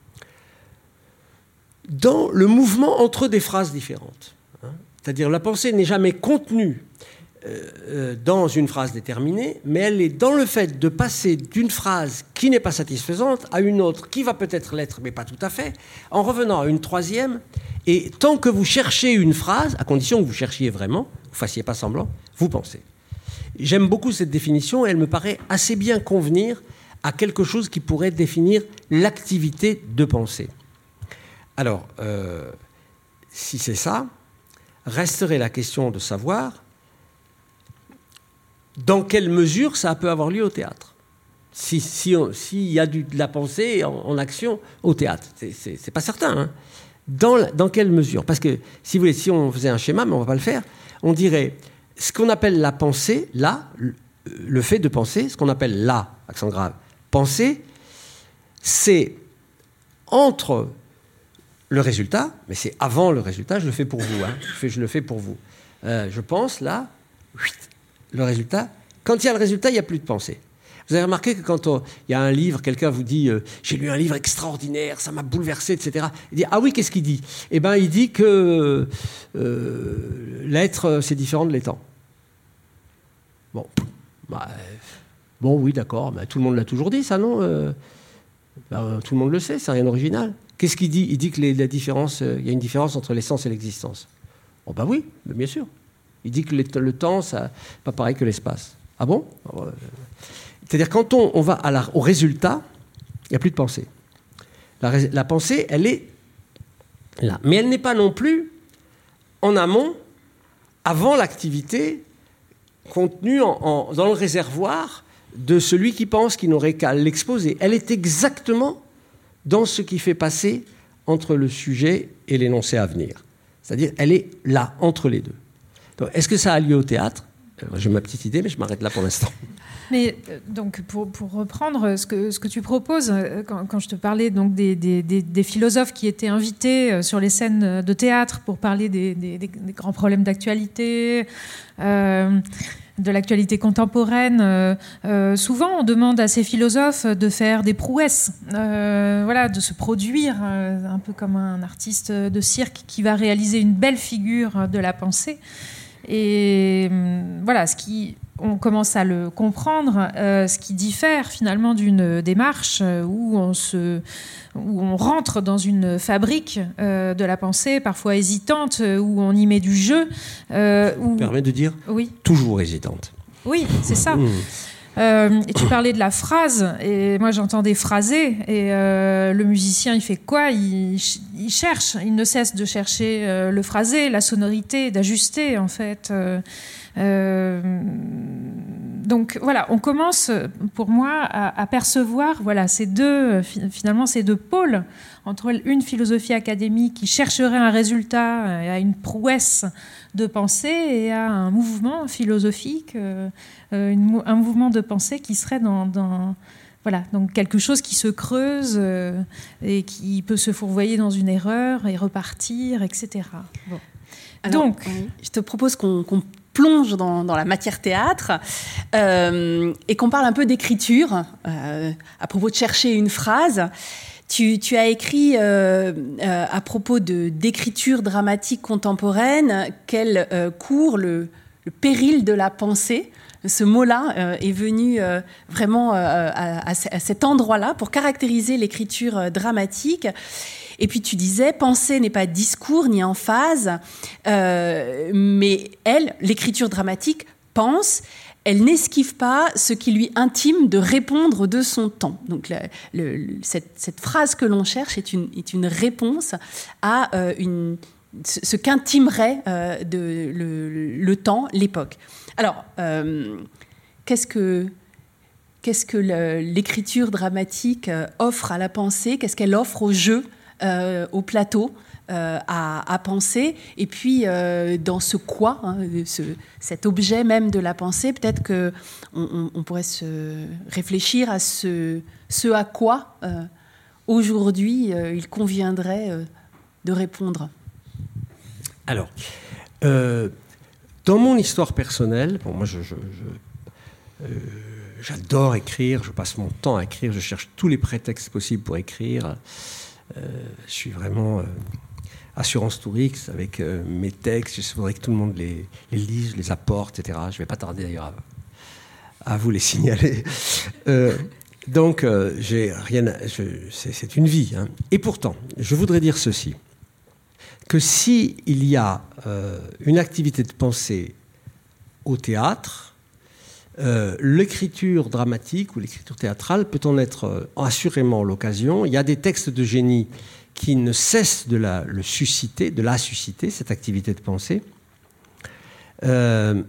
dans le mouvement entre des phrases différentes. Hein. C'est-à-dire la pensée n'est jamais contenue euh, dans une phrase déterminée, mais elle est dans le fait de passer d'une phrase qui n'est pas satisfaisante à une autre qui va peut-être l'être, mais pas tout à fait, en revenant à une troisième. Et tant que vous cherchez une phrase, à condition que vous cherchiez vraiment, vous ne fassiez pas semblant, vous pensez. J'aime beaucoup cette définition et elle me paraît assez bien convenir à quelque chose qui pourrait définir l'activité de pensée. Alors, euh, si c'est ça, resterait la question de savoir dans quelle mesure ça peut avoir lieu au théâtre. Si, si on, s'il y a du, de la pensée en, en action au théâtre, c'est, c'est, c'est pas certain. Hein. Dans, dans quelle mesure? Parce que, si vous voulez, si on faisait un schéma, mais on ne va pas le faire, on dirait... Ce qu'on appelle la pensée, là, le fait de penser, ce qu'on appelle la, accent grave, penser, c'est entre le résultat, mais c'est avant le résultat, je le fais pour vous, hein, je, fais, je le fais pour vous. Euh, je pense, là, le résultat. Quand il y a le résultat, il n'y a plus de pensée. Vous avez remarqué que quand on, il y a un livre, quelqu'un vous dit euh, « j'ai lu un livre extraordinaire, ça m'a bouleversé, et cetera » Il dit « ah oui, qu'est-ce qu'il dit ?» Eh bien, il dit que euh, l'être, c'est différent de l'étant. Bon, bah, bon oui, d'accord, bah, tout le monde l'a toujours dit, ça, non euh, Ben, tout le monde le sait, c'est rien d'original. Qu'est-ce qu'il dit? Il dit qu'il la différence, euh, y a une différence entre l'essence et l'existence. Oh ben oui, bien sûr. Il dit que le, le temps, c'est pas pareil que l'espace. Ah bon? C'est-à-dire quand on, on va à la, au résultat, il n'y a plus de pensée. La, la pensée, elle est là. Mais elle n'est pas non plus en amont, avant l'activité contenue en, en, dans le réservoir de celui qui pense qu'il n'aurait qu'à l'exposer. Elle est exactement dans ce qui fait passer entre le sujet et l'énoncé à venir. C'est-à-dire, elle est là, entre les deux. Donc, est-ce que ça a lieu au théâtre? J'ai ma petite idée, mais je m'arrête là pour l'instant. Mais donc, pour, pour reprendre ce que, ce que tu proposes, quand, quand je te parlais donc des, des, des, des philosophes qui étaient invités sur les scènes de théâtre pour parler des, des, des grands problèmes d'actualité, euh, de l'actualité contemporaine, euh, euh, souvent on demande à ces philosophes de faire des prouesses, euh, voilà, de se produire euh, un peu comme un artiste de cirque qui va réaliser une belle figure de la pensée. Et voilà, ce qui, on commence à le comprendre, euh, ce qui diffère finalement d'une démarche où on, se, où on rentre dans une fabrique euh, de la pensée, parfois hésitante, où on y met du jeu. Euh, où... Permet de dire oui. Toujours hésitante. Oui, c'est ça. Mmh. Euh, et tu parlais de la phrase, et moi j'entendais phraser, et euh, le musicien il fait quoi? il, il cherche, il ne cesse de chercher euh, le phrasé, la sonorité, d'ajuster en fait. Euh, euh, donc voilà, on commence pour moi à, à percevoir voilà, ces deux, finalement ces deux pôles, entre une philosophie académique qui chercherait un résultat, à une prouesse de pensée, et à un mouvement philosophique, euh, une, un mouvement de pensée qui serait dans, dans, voilà, donc quelque chose qui se creuse euh, et qui peut se fourvoyer dans une erreur et repartir, et cetera. Bon. Alors, donc, oui, je te propose qu'on, qu'on plonge dans, dans la matière théâtre euh, et qu'on parle un peu d'écriture euh, à propos de chercher une phrase. Tu, tu as écrit euh, euh, à propos de, d'écriture dramatique contemporaine qu'elle euh, court le, le péril de la pensée. Ce mot-là euh, est venu euh, vraiment euh, à, à, à cet endroit-là pour caractériser l'écriture euh, dramatique. Et puis tu disais, penser n'est pas discours ni emphase, euh, mais elle, l'écriture dramatique, pense. Elle n'esquive pas ce qui lui intime de répondre de son temps. Donc le, le, cette, cette phrase que l'on cherche est une, est une réponse à euh, une, ce qu'intimerait euh, de, le, le temps, l'époque. Alors, euh, qu'est-ce que, qu'est-ce que le, l'écriture dramatique offre à la pensée? Qu'est-ce qu'elle offre au jeu, euh, au plateau euh, à, à penser? Et puis, euh, dans ce quoi, hein, ce, cet objet même de la pensée, peut-être qu'on on, on pourrait se réfléchir à ce, ce à quoi, euh, aujourd'hui, euh, il conviendrait euh, de répondre. Alors, euh, dans mon histoire personnelle, bon, moi, je, je, je, euh, j'adore écrire, je passe mon temps à écrire, je cherche tous les prétextes possibles pour écrire. Euh, je suis vraiment euh, assurance tourix avec euh, mes textes. Je voudrais que tout le monde les, les lise, les apporte, et cetera. Je ne vais pas tarder d'ailleurs à, à vous les signaler. Euh, donc, euh, j'ai rien à, je, c'est, c'est une vie. Hein. Et pourtant, je voudrais dire ceci. Que s'il y a euh, une activité de pensée au théâtre, euh, l'écriture dramatique ou l'écriture théâtrale peut en être euh, assurément l'occasion. Il y a des textes de génie qui ne cessent de la, le susciter, de la susciter, cette activité de pensée. Euh,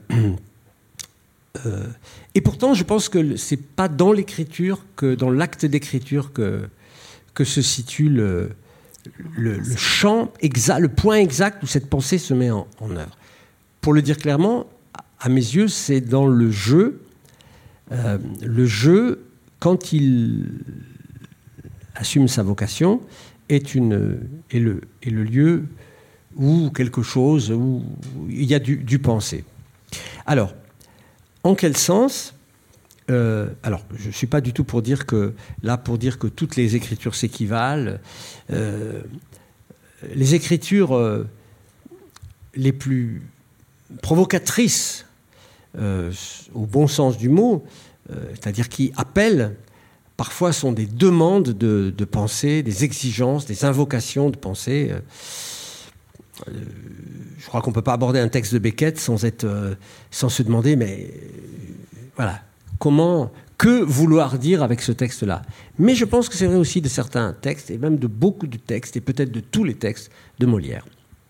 euh, et pourtant, je pense que ce n'est pas dans l'écriture, que dans l'acte d'écriture que, que se situe le... Le, le champ exact, le point exact où cette pensée se met en, en œuvre. Pour le dire clairement, à mes yeux, c'est dans le jeu. Euh, le jeu, quand il assume sa vocation, est, une, est, le, est le lieu où quelque chose, où il y a du, du penser. Alors, en quel sens ? Euh, alors, je ne suis pas du tout pour dire que, là pour dire que toutes les écritures s'équivalent. Euh, les écritures euh, les plus provocatrices, euh, au bon sens du mot, euh, c'est-à-dire qui appellent parfois sont des demandes de, de pensée, des exigences, des invocations de pensée. Euh, je crois qu'on ne peut pas aborder un texte de Beckett sans, être, euh, sans se demander, mais euh, voilà, comment, que vouloir dire avec ce texte-là? Mais je pense que c'est vrai aussi de certains textes, et même de beaucoup de textes, et peut-être de tous les textes de Molière.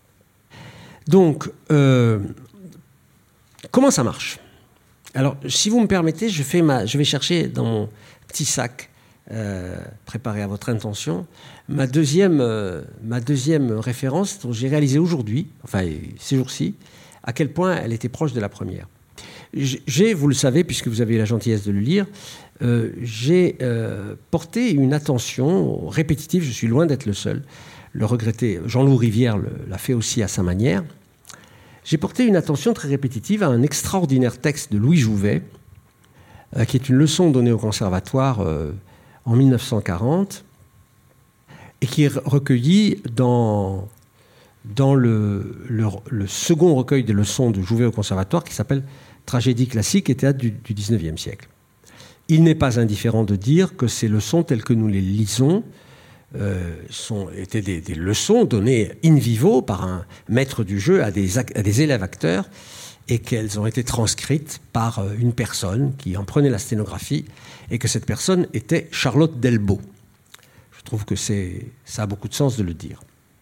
Donc, euh, comment ça marche? Alors, si vous me permettez, je, fais ma, je vais chercher dans mon petit sac euh, préparé à votre intention ma deuxième, euh, ma deuxième référence dont j'ai réalisé aujourd'hui, enfin ces jours-ci, à quel point elle était proche de la première. J'ai, vous le savez, puisque vous avez eu la gentillesse de le lire, euh, j'ai euh, porté une attention répétitive, je suis loin d'être le seul, le regretté Jean-Loup Rivière le, l'a fait aussi à sa manière. J'ai porté une attention très répétitive à un extraordinaire texte de Louis Jouvet, euh, qui est une leçon donnée au Conservatoire euh, en mille neuf cent quarante, et qui est recueilli dans, dans le, le, le second recueil des leçons de Jouvet au Conservatoire, qui s'appelle Tragédie classique et théâtre du, du dix-neuvième siècle. Il n'est pas indifférent de dire que ces leçons, telles que nous les lisons, euh, sont, étaient des, des leçons données in vivo par un maître du jeu à des, à des élèves acteurs, et qu'elles ont été transcrites par une personne qui en prenait la sténographie, et que cette personne était Charlotte Delbault. Je trouve que c'est, ça a beaucoup de sens de le dire.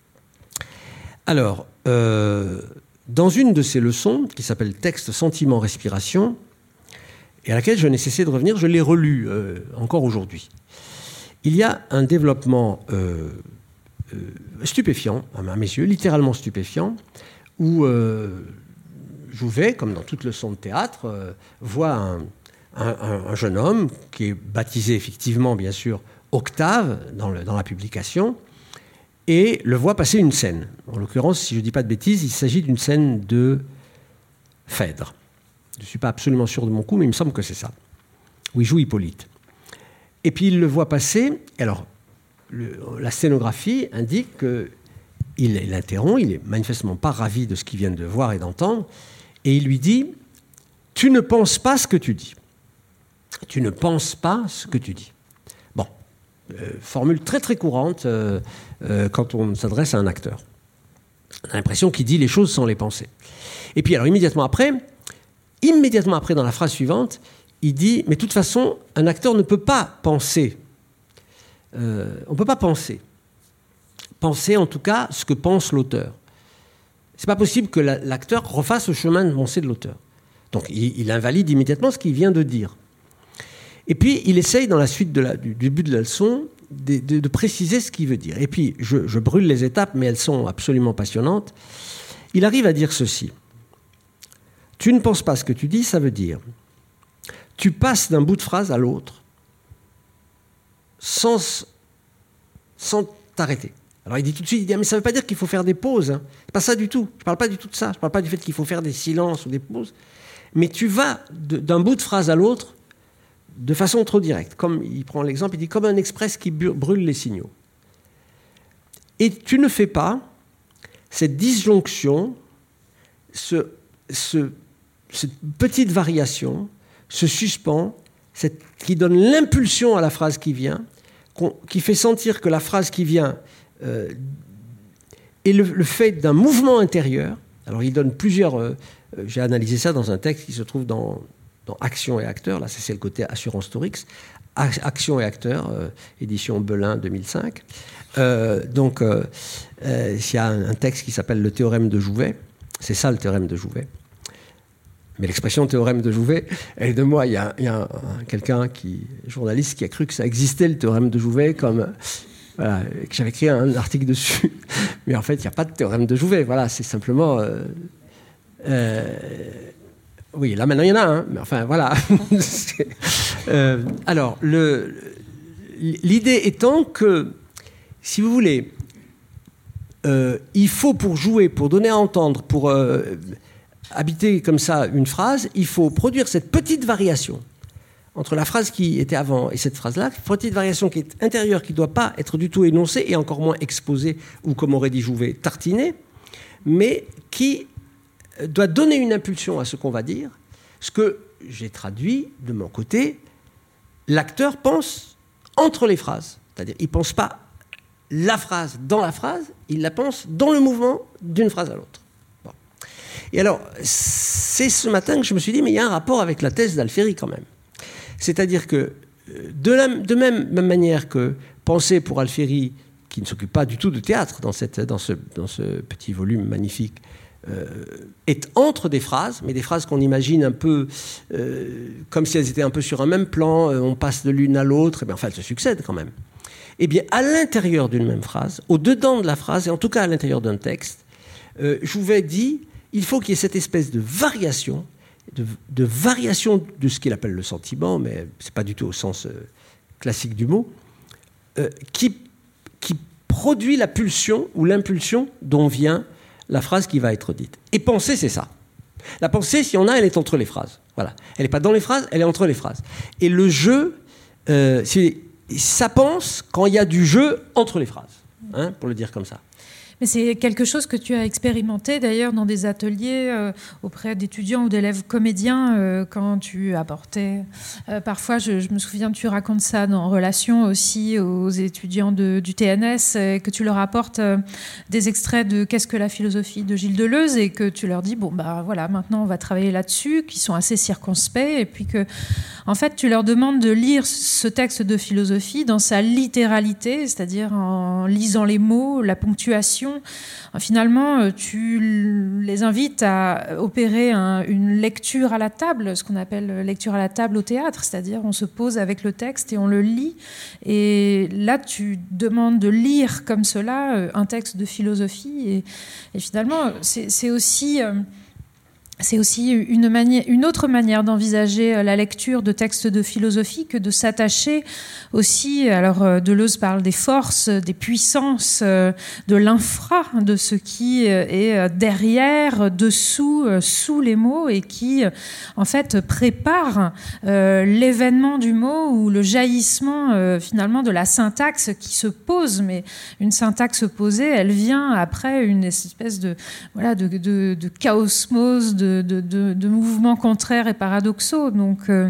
Alors, euh, dans une de ces leçons, qui s'appelle « Texte, sentiment, respiration », et à laquelle je n'ai cessé de revenir, je l'ai relue euh, encore aujourd'hui. Il y a un développement euh, euh, stupéfiant, à mes yeux, littéralement stupéfiant, où euh, Jouvet, comme dans toute leçon de théâtre, euh, voit un, un, un jeune homme qui est baptisé effectivement, bien sûr, Octave dans, le, dans la publication, et le voit passer une scène. En l'occurrence, si je ne dis pas de bêtises, il s'agit d'une scène de Phèdre. Je ne suis pas absolument sûr de mon coup, mais il me semble que c'est ça, où il joue Hippolyte. Et puis il le voit passer, alors le, la scénographie indique qu'il l'interrompt, il n'est manifestement pas ravi de ce qu'il vient de voir et d'entendre, et il lui dit « Tu ne penses pas ce que tu dis. Tu ne penses pas ce que tu dis. » Bon, euh, formule très très courante euh, euh, quand on s'adresse à un acteur. On a l'impression qu'il dit les choses sans les penser. Et puis alors immédiatement après, immédiatement après dans la phrase suivante, il dit « Mais de toute façon, un acteur ne peut pas penser. Euh, on ne peut pas penser. Penser en tout cas ce que pense l'auteur. C'est pas possible que la, l'acteur refasse le chemin de pensée de l'auteur. Donc il, il invalide immédiatement ce qu'il vient de dire. Et puis il essaye dans la suite de la, du début de la leçon de, de, de préciser ce qu'il veut dire. Et puis je, je brûle les étapes, mais elles sont absolument passionnantes. Il arrive à dire ceci. Tu ne penses pas ce que tu dis, ça veut dire tu passes d'un bout de phrase à l'autre sans, sans t'arrêter. Alors il dit tout de suite, il dit, mais ça ne veut pas dire qu'il faut faire des pauses. Hein. C'est pas ça du tout. Je ne parle pas du tout de ça. Je ne parle pas du fait qu'il faut faire des silences ou des pauses. Mais tu vas de, d'un bout de phrase à l'autre de façon trop directe. Comme il prend l'exemple, il dit comme un express qui brûle les signaux. Et tu ne fais pas cette disjonction, ce, ce, cette petite variation, ce suspens, cette, qui donne l'impulsion à la phrase qui vient, qui fait sentir que la phrase qui vient euh, est le, le fait d'un mouvement intérieur. Alors il donne plusieurs... Euh, j'ai analysé ça dans un texte qui se trouve dans, dans Action et Acteur. Là, c'est le côté Assurance Torix. Action et Acteur, euh, édition Belin deux mille cinq. Euh, donc, euh, euh, il y a un, un texte qui s'appelle le théorème de Jouvet. C'est ça le théorème de Jouvet. Mais l'expression théorème de Jouvet, elle est de moi. Il y a, il y a un, un, quelqu'un, qui, journaliste, qui a cru que ça existait, le théorème de Jouvet, comme, voilà, que j'avais écrit un article dessus. Mais en fait, il n'y a pas de théorème de Jouvet. Voilà, c'est simplement... Euh, euh, oui, là maintenant, il y en a un. Hein, mais enfin, voilà. euh, alors, le, l'idée étant que, si vous voulez, euh, il faut pour jouer, pour donner à entendre, pour... Euh, habiter comme ça une phrase, il faut produire cette petite variation entre la phrase qui était avant et cette phrase-là, petite variation qui est intérieure, qui ne doit pas être du tout énoncée et encore moins exposée, ou comme aurait dit Jouvet, tartinée, mais qui doit donner une impulsion à ce qu'on va dire, ce que j'ai traduit de mon côté, l'acteur pense entre les phrases. C'est-à-dire, il ne pense pas la phrase dans la phrase, il la pense dans le mouvement d'une phrase à l'autre. Bon. Et alors, c'est ce matin que je me suis dit, mais il y a un rapport avec la thèse d'Alfieri quand même. C'est-à-dire que, de la de même, même manière que penser pour Alfieri, qui ne s'occupe pas du tout de théâtre dans, cette, dans, ce, dans ce petit volume magnifique, euh, est entre des phrases, mais des phrases qu'on imagine un peu euh, comme si elles étaient un peu sur un même plan, euh, on passe de l'une à l'autre, et bien enfin elles se succèdent quand même. Eh bien, à l'intérieur d'une même phrase, au-dedans de la phrase, et en tout cas à l'intérieur d'un texte, euh, je vous ai dit, il faut qu'il y ait cette espèce de variation, de, de variation de ce qu'il appelle le sentiment, mais ce n'est pas du tout au sens euh, classique du mot, euh, qui, qui produit la pulsion ou l'impulsion dont vient la phrase qui va être dite. Et penser, c'est ça. La pensée, si on a, elle est entre les phrases. Voilà. Elle n'est pas dans les phrases, elle est entre les phrases. Et le jeu, euh, c'est... ça pense quand il y a du jeu entre les phrases, hein, pour le dire comme ça. Mais c'est quelque chose que tu as expérimenté d'ailleurs dans des ateliers euh, auprès d'étudiants ou d'élèves comédiens euh, quand tu apportais. Euh, parfois, je, je me souviens, tu racontes ça en relation aussi aux étudiants de, du T N S, euh, que tu leur apportes euh, des extraits de Qu'est-ce que la philosophie de Gilles Deleuze et que tu leur dis bon bah voilà, maintenant on va travailler là-dessus, qui sont assez circonspects et puis que en fait tu leur demandes de lire ce texte de philosophie dans sa littéralité, c'est-à-dire en lisant les mots, la ponctuation. Finalement, tu les invites à opérer un, une lecture à la table, ce qu'on appelle lecture à la table au théâtre, c'est-à-dire on se pose avec le texte et on le lit. Et là, tu demandes de lire comme cela un texte de philosophie. Et, et finalement, c'est, c'est aussi... C'est aussi une, manière, une autre manière d'envisager la lecture de textes de philosophie que de s'attacher aussi. Alors, Deleuze parle des forces, des puissances, de l'infra, de ce qui est derrière, dessous, sous les mots et qui, en fait, prépare euh, l'événement du mot ou le jaillissement, euh, finalement, de la syntaxe qui se pose. Mais une syntaxe posée, elle vient après une espèce de, voilà, de, de, de chaosmose, de De, de, de mouvements contraires et paradoxaux. Donc, euh,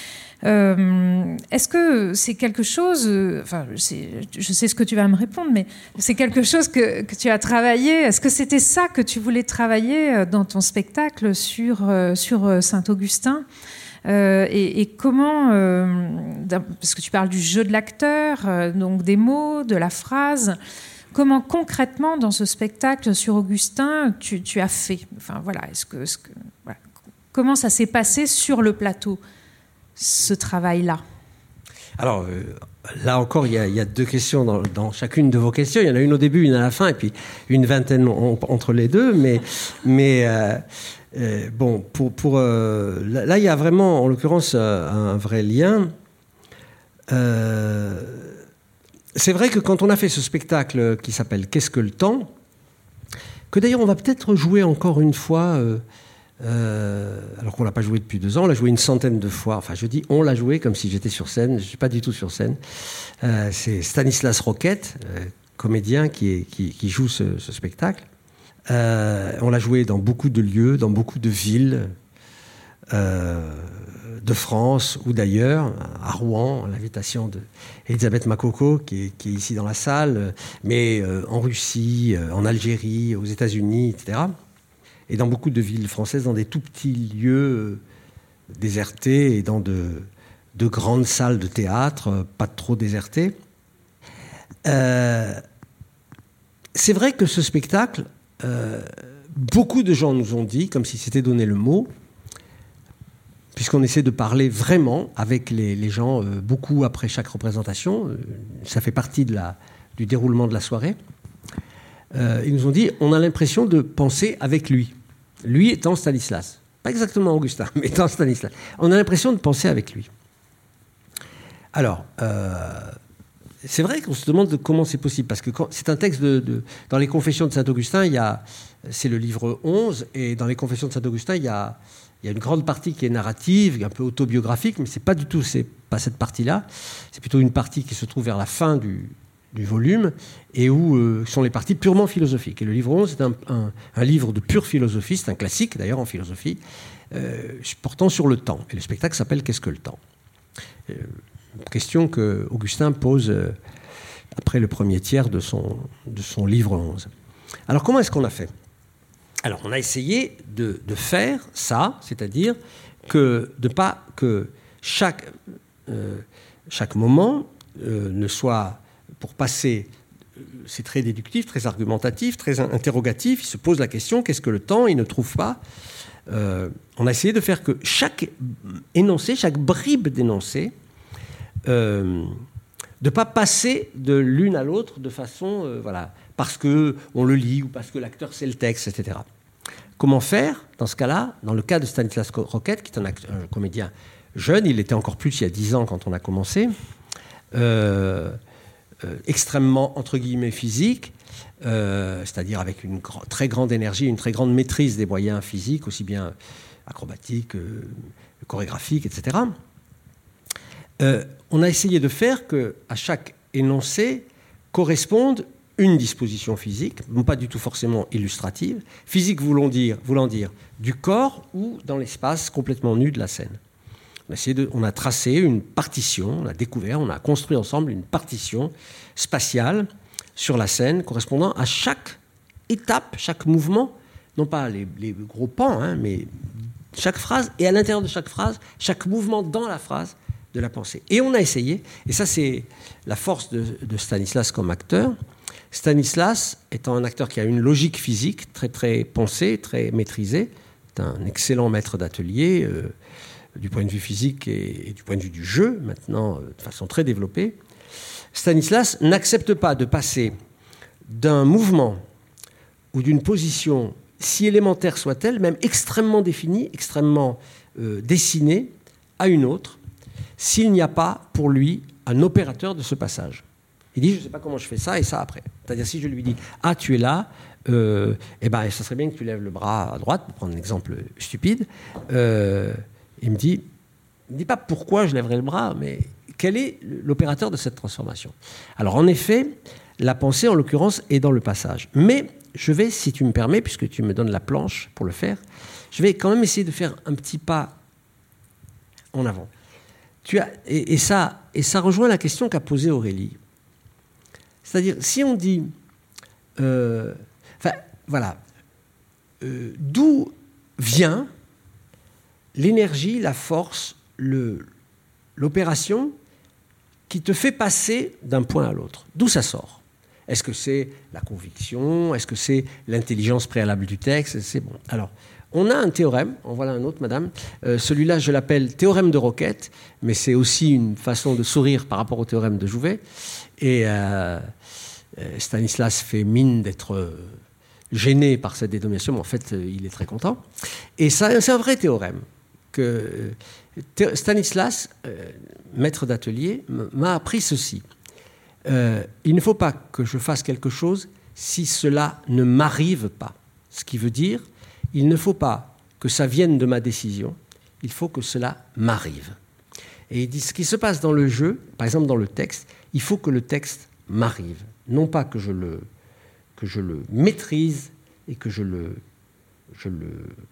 euh, est-ce que c'est quelque chose... Euh, enfin, c'est, je sais ce que tu vas me répondre, mais c'est quelque chose que, que tu as travaillé. Est-ce que c'était ça que tu voulais travailler dans ton spectacle sur, euh, sur Saint-Augustin ? Euh, et, et comment... Euh, parce que tu parles du jeu de l'acteur, euh, donc des mots, de la phrase... Comment concrètement dans ce spectacle sur Augustin tu, tu as fait, enfin voilà, est-ce que, est-ce que voilà. Comment ça s'est passé sur le plateau, ce travail-là? Alors euh, là encore, il y, a, il y a deux questions dans, dans chacune de vos questions. Il y en a une au début, une à la fin, et puis une vingtaine en, entre les deux. Mais, mais euh, euh, bon, pour, pour euh, là, il y a vraiment, en l'occurrence, un, un vrai lien. Euh, C'est vrai que quand on a fait ce spectacle qui s'appelle « Qu'est-ce que le temps ?», que d'ailleurs on va peut-être jouer encore une fois, euh, euh, alors qu'on ne l'a pas joué depuis deux ans, on l'a joué une centaine de fois. Enfin, je dis on l'a joué comme si j'étais sur scène, je ne suis pas du tout sur scène. Euh, c'est Stanislas Roquette, euh, comédien, qui, est, qui, qui joue ce, ce spectacle. Euh, on l'a joué dans beaucoup de lieux, dans beaucoup de villes. Euh, de France ou d'ailleurs, à Rouen, à l'invitation d'Elisabeth Makoko, qui est, qui est ici dans la salle, mais euh, en Russie, euh, en Algérie, aux États-Unis, et cetera. Et dans beaucoup de villes françaises, dans des tout petits lieux euh, désertés et dans de, de grandes salles de théâtre, euh, pas trop désertées. Euh, c'est vrai que ce spectacle, euh, beaucoup de gens nous ont dit, comme si c'était donné le mot, puisqu'on essaie de parler vraiment avec les, les gens, euh, beaucoup après chaque représentation. Euh, ça fait partie de la, du déroulement de la soirée. Euh, ils nous ont dit, on a l'impression de penser avec lui. Lui étant Stanislas. Pas exactement Augustin, mais étant Stanislas. On a l'impression de penser avec lui. Alors, euh, c'est vrai qu'on se demande comment c'est possible, parce que quand, c'est un texte de, de... Dans les Confessions de Saint-Augustin, il y a, c'est le livre onze, et dans les Confessions de Saint-Augustin, il y a... Il y a une grande partie qui est narrative, un peu autobiographique, mais c'est pas du tout, c'est pas cette partie-là. C'est plutôt une partie qui se trouve vers la fin du, du volume et où euh, sont les parties purement philosophiques. Et le livre onze, c'est un, un, un livre de pure philosophie, c'est un classique d'ailleurs en philosophie, euh, portant sur le temps. Et le spectacle s'appelle « Qu'est-ce que le temps ?» euh, question que Augustin pose après le premier tiers de son, de son livre onze. Alors, comment est-ce qu'on a fait ? Alors, on a essayé de, de faire ça, c'est-à-dire que, de pas que chaque, euh, chaque moment euh, ne soit, pour passer, c'est très déductif, très argumentatif, très interrogatif, il se pose la question, qu'est-ce que le temps ? Il ne trouve pas. Euh, on a essayé de faire que chaque énoncé, chaque bribe d'énoncé, euh, de ne pas passer de l'une à l'autre de façon, euh, voilà, parce qu'on le lit ou parce que l'acteur sait le texte, et cetera. Comment faire dans ce cas-là ? Dans le cas de Stanislas Roquette, qui est un, acteur, un comédien jeune, il était encore plus il y a dix ans quand on a commencé, euh, euh, extrêmement, entre guillemets, physique, euh, c'est-à-dire avec une gr- très grande énergie, une très grande maîtrise des moyens physiques, aussi bien acrobatiques, euh, chorégraphiques, et cetera. Euh, on a essayé de faire qu'à chaque énoncé corresponde une disposition physique, non pas du tout forcément illustrative, physique voulant dire, voulant dire du corps ou dans l'espace complètement nu de la scène. On a, essayé de, on a tracé une partition, on a découvert, on a construit ensemble une partition spatiale sur la scène correspondant à chaque étape, chaque mouvement, non pas les, les gros pans, hein, mais chaque phrase, et à l'intérieur de chaque phrase, chaque mouvement dans la phrase de la pensée. Et on a essayé, et ça c'est la force de, de Stanislas comme acteur. Stanislas étant un acteur qui a une logique physique très très pensée, très maîtrisée, est un excellent maître d'atelier euh, du point de vue physique et, et du point de vue du jeu, maintenant euh, de façon très développée. Stanislas n'accepte pas de passer d'un mouvement ou d'une position, si élémentaire soit-elle, même extrêmement définie, extrêmement euh, dessinée, à une autre, s'il n'y a pas pour lui un opérateur de ce passage. Il dit, je ne sais pas comment je fais ça et ça après. C'est-à-dire, si je lui dis, ah, tu es là, euh, eh ben, ça serait bien que tu lèves le bras à droite, pour prendre un exemple stupide. Euh, il me dit, il me dit pas pourquoi je lèverai le bras, mais quel est l'opérateur de cette transformation ? Alors, en effet, la pensée, en l'occurrence, est dans le passage. Mais je vais, si tu me permets, puisque tu me donnes la planche pour le faire, je vais quand même essayer de faire un petit pas en avant. Tu as, et, et, ça, et ça rejoint la question qu'a posée Aurélie. C'est-à-dire, si on dit, euh, enfin, voilà, euh, d'où vient l'énergie, la force, le, l'opération qui te fait passer d'un point à l'autre ? D'où ça sort ? Est-ce que c'est la conviction ? Est-ce que c'est l'intelligence préalable du texte ? C'est bon. Alors, on a un théorème, en voilà un autre, madame. Euh, celui-là, je l'appelle théorème de Roquette, mais c'est aussi une façon de sourire par rapport au théorème de Jouvet. Et euh, Stanislas fait mine d'être euh, gêné par cette dénomination, mais en fait, euh, il est très content. Et ça, c'est un vrai théorème que euh, Stanislas, euh, maître d'atelier, m'a appris ceci. Euh, il ne faut pas que je fasse quelque chose si cela ne m'arrive pas. Ce qui veut dire, il ne faut pas que ça vienne de ma décision, il faut que cela m'arrive. Et il dit, ce qui se passe dans le jeu, par exemple dans le texte, il faut que le texte m'arrive. Non pas que je le, que je le maîtrise et que je le, je le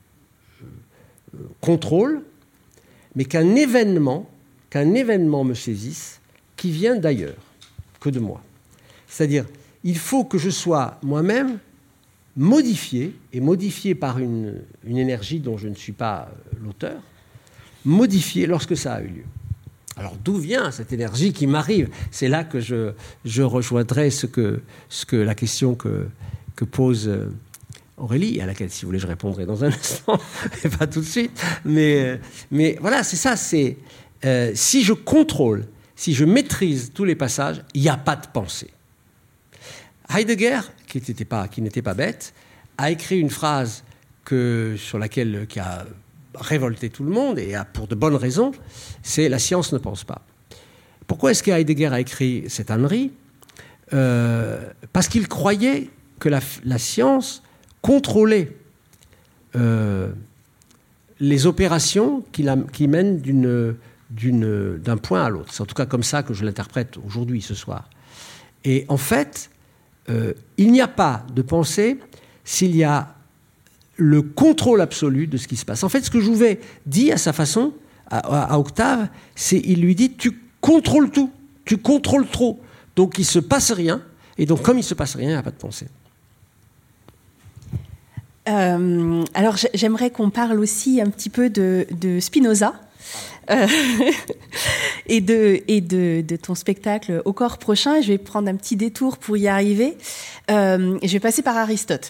euh, contrôle, mais qu'un événement, qu'un événement me saisisse qui vient d'ailleurs que de moi. C'est-à-dire, il faut que je sois moi-même modifié, et modifié par une, une énergie dont je ne suis pas l'auteur, modifié lorsque ça a eu lieu. Alors d'où vient cette énergie qui m'arrive ? C'est là que je, je rejoindrai ce que, ce que, la question que, que pose Aurélie, à laquelle, si vous voulez, je répondrai dans un instant, et pas tout de suite. Mais, mais voilà, c'est ça, c'est euh, si je contrôle, si je maîtrise tous les passages, il n'y a pas de pensée. Heidegger, qui n'était pas, qui n'était pas bête, a écrit une phrase que, sur laquelle, qui a révolté tout le monde, et a, pour de bonnes raisons, c'est « la science ne pense pas ». Pourquoi est-ce que Heidegger a écrit cette ânerie ? euh, Parce qu'il croyait que la, la science contrôlait euh, les opérations qui, la, qui mènent d'une, d'une, d'un point à l'autre. C'est en tout cas comme ça que je l'interprète aujourd'hui, ce soir. Et en fait, euh, il n'y a pas de pensée s'il y a le contrôle absolu de ce qui se passe. En fait, ce que Jouvet dit à sa façon, à, à Octave, c'est il lui dit « tu contrôles tout, tu contrôles trop. Donc il ne se passe rien, et donc comme il ne se passe rien, il n'y a pas de pensée. Euh, alors j'aimerais qu'on parle aussi un petit peu de, de Spinoza euh, et, de, et de, de ton spectacle Au corps prochain. Je vais prendre un petit détour pour y arriver. Euh, je vais passer par Aristote.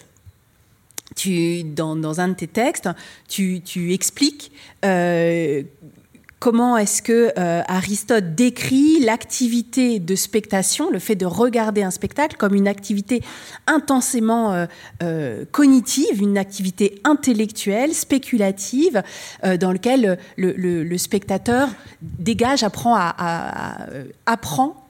Tu, dans, dans un de tes textes, tu, tu expliques euh, comment est-ce que euh, Aristote décrit l'activité de spectation, le fait de regarder un spectacle comme une activité intensément euh, euh, cognitive, une activité intellectuelle, spéculative, euh, dans laquelle le, le, le spectateur dégage, apprend à, à, à, apprend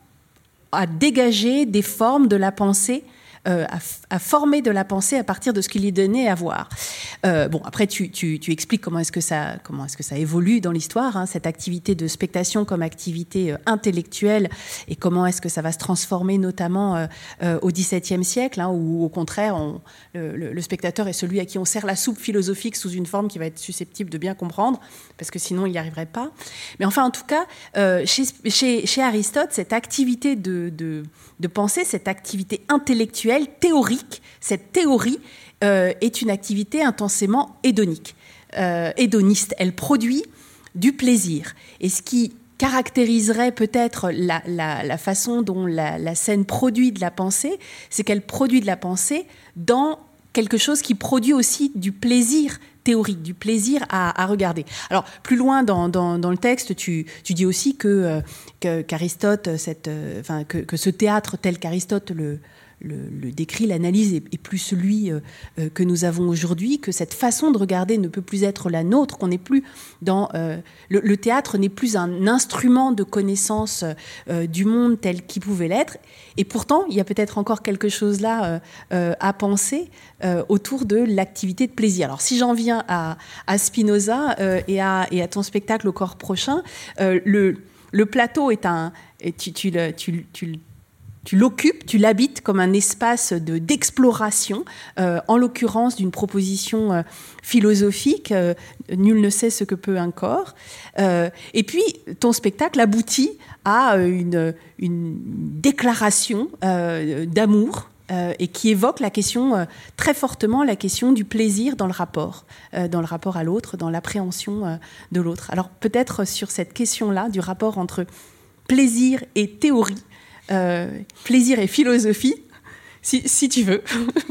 à dégager des formes de la pensée, Euh, à, à former de la pensée à partir de ce qu'il est donné à voir. Euh, bon, après, tu, tu, tu expliques comment est-ce que ça, comment est-ce que ça évolue dans l'histoire, hein, cette activité de spectation comme activité euh, intellectuelle, et comment est-ce que ça va se transformer, notamment euh, euh, au dix-septième siècle, hein, où au contraire, on, le, le, le spectateur est celui à qui on sert la soupe philosophique sous une forme qui va être susceptible de bien comprendre, parce que sinon, il n'y arriverait pas. Mais enfin, en tout cas, euh, chez, chez, chez Aristote, cette activité de, de, de pensée, cette activité intellectuelle, théorique, cette théorie euh, est une activité intensément hédonique, euh, hédoniste. Elle produit du plaisir. Et ce qui caractériserait peut-être la, la, la façon dont la, la scène produit de la pensée, c'est qu'elle produit de la pensée dans quelque chose qui produit aussi du plaisir théorique, du plaisir à, à regarder. Alors, plus loin dans, dans, dans le texte, tu, tu dis aussi que, euh, que, qu'Aristote, cette, euh, enfin, que, que ce théâtre tel qu'Aristote le Le, le décrit, l'analyse est, est plus celui euh, euh, que nous avons aujourd'hui, que cette façon de regarder ne peut plus être la nôtre, qu'on n'est plus dans euh, le, le théâtre n'est plus un instrument de connaissance euh, du monde tel qu'il pouvait l'être. Et pourtant, il y a peut-être encore quelque chose là euh, euh, à penser euh, autour de l'activité de plaisir. Alors, si j'en viens à, à Spinoza euh, et, à, et à ton spectacle Au corps prochain, euh, le, le plateau est un, et tu, tu, tu, tu, tu Tu l'occupes, tu l'habites comme un espace de, d'exploration, euh, en l'occurrence d'une proposition euh, philosophique, euh, nul ne sait ce que peut un corps. Euh, et puis, ton spectacle aboutit à une, une déclaration euh, d'amour euh, et qui évoque la question, euh, très fortement la question du plaisir dans le rapport, euh, dans le rapport à l'autre, dans l'appréhension euh, de l'autre. Alors, peut-être sur cette question-là, du rapport entre plaisir et théorie, Euh, plaisir et philosophie, si, si tu veux.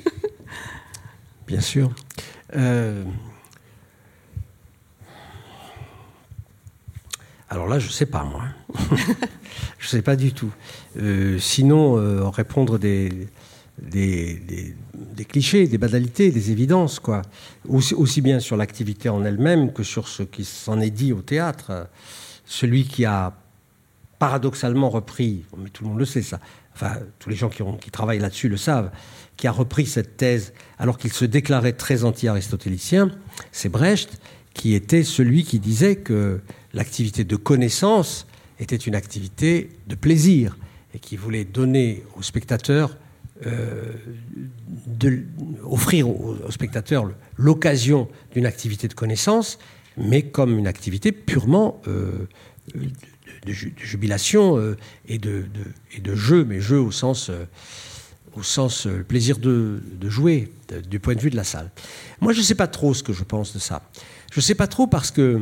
Bien sûr. Euh... Alors là, je ne sais pas, moi. Je ne sais pas du tout. Euh, sinon, euh, répondre des, des, des, des clichés, des banalités, des évidences, quoi. Aussi, aussi bien sur l'activité en elle-même que sur ce qui s'en est dit au théâtre. Celui qui a paradoxalement repris, mais tout le monde le sait ça, enfin tous les gens qui, ont, qui travaillent là-dessus le savent, qui a repris cette thèse alors qu'il se déclarait très anti-aristotélicien, c'est Brecht, qui était celui qui disait que l'activité de connaissance était une activité de plaisir et qui voulait donner au spectateur, euh, de, offrir au, au spectateur l'occasion d'une activité de connaissance, mais comme une activité purement euh, de jubilation euh, et, de, de, et de jeu, mais jeu au sens, euh, au sens euh, plaisir de, de jouer, de, du point de vue de la salle. Moi, je ne sais pas trop ce que je pense de ça. Je ne sais pas trop parce que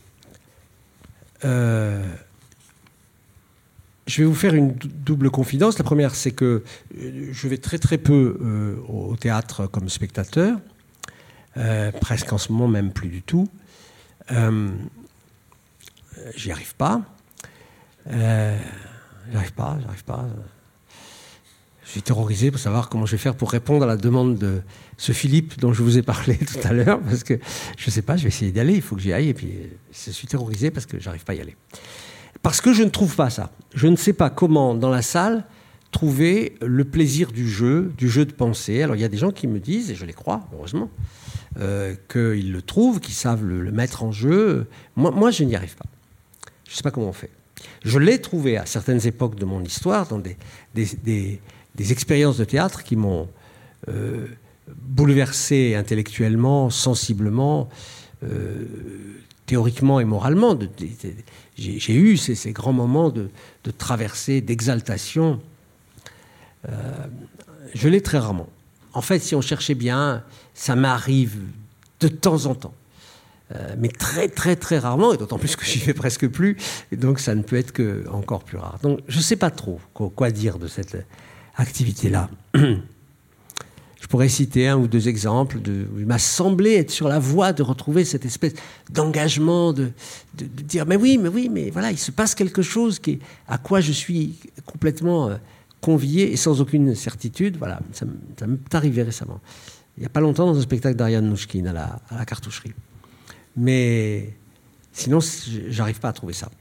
euh, je vais vous faire une double confidence. La première, c'est que je vais très très peu euh, au théâtre comme spectateur, euh, presque en ce moment même plus du tout. Euh, j'y arrive pas. Euh, j'arrive pas, j'arrive pas. Je suis terrorisé pour savoir comment je vais faire pour répondre à la demande de ce Philippe dont je vous ai parlé tout à l'heure, parce que je ne sais pas, je vais essayer d'y aller, il faut que j'y aille, et puis je suis terrorisé parce que j'arrive pas à y aller. Parce que je ne trouve pas ça. Je ne sais pas comment, dans la salle, trouver le plaisir du jeu, du jeu de pensée. Alors il y a des gens qui me disent, et je les crois, heureusement, euh, qu'ils le trouvent, qu'ils savent le, le mettre en jeu. Moi, moi je n'y arrive pas. Je ne sais pas comment on fait. Je l'ai trouvé à certaines époques de mon histoire, dans des, des, des, des expériences de théâtre qui m'ont euh, bouleversé intellectuellement, sensiblement, euh, théoriquement et moralement. De, de, de, j'ai, j'ai eu ces, ces grands moments de, de traversée, d'exaltation. Euh, je l'ai très rarement. En fait, si on cherchait bien, ça m'arrive de temps en temps. Euh, mais très, très, très rarement, et d'autant plus que j'y vais presque plus, et donc ça ne peut être que encore plus rare. Donc, je ne sais pas trop quoi, quoi dire de cette activité-là. Je pourrais citer un ou deux exemples. De, il m'a semblé être sur la voie de retrouver cette espèce d'engagement, de, de, de dire mais oui, mais oui, mais voilà, il se passe quelque chose qui est, à quoi je suis complètement euh, convié et sans aucune certitude. Voilà, ça, ça m'est arrivé récemment. Il n'y a pas longtemps dans un spectacle d'Ariane Nouchkine à la, à la cartoucherie. Mais sinon, j'arrive pas à trouver ça.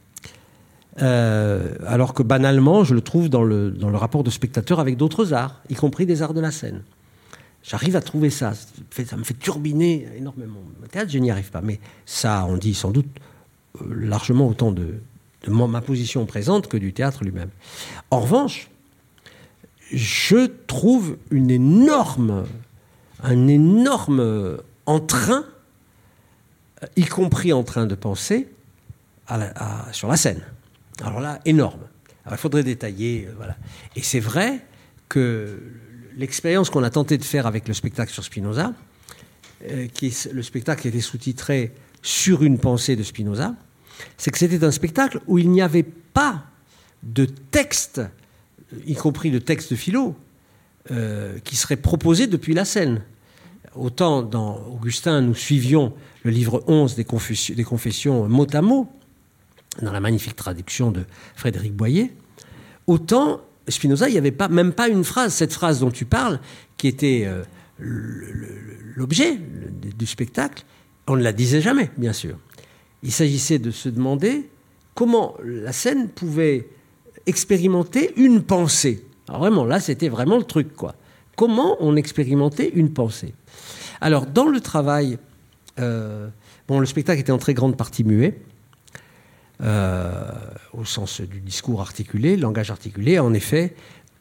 Euh, alors que banalement, je le trouve dans le, dans le rapport de spectateur avec d'autres arts, y compris des arts de la scène. J'arrive à trouver ça. Ça me fait turbiner énormément. Le théâtre, je n'y arrive pas. Mais ça, on dit sans doute largement autant de, de ma position présente que du théâtre lui-même. En revanche, je trouve une énorme, un énorme entrain, y compris en train de penser à la, à, sur la scène. Alors là, énorme. Alors, il faudrait détailler. Euh, voilà. Et c'est vrai que l'expérience qu'on a tenté de faire avec le spectacle sur Spinoza, euh, qui est le spectacle qui était sous-titré « Sur une pensée de Spinoza », c'est que c'était un spectacle où il n'y avait pas de texte, y compris de texte de philo, euh, qui serait proposé depuis la scène. Autant dans Augustin, nous suivions le livre onze des Confessions, des Confessions mot à mot, dans la magnifique traduction de Frédéric Boyer, autant Spinoza, il n'y avait pas, même pas une phrase, cette phrase dont tu parles, qui était euh, l'objet du spectacle, on ne la disait jamais, bien sûr. Il s'agissait de se demander comment la scène pouvait expérimenter une pensée. Alors vraiment, là, c'était vraiment le truc, quoi. Comment on expérimentait une pensée. Alors, dans le travail, euh, bon, le spectacle était en très grande partie muet, euh, au sens du discours articulé, langage articulé. En effet,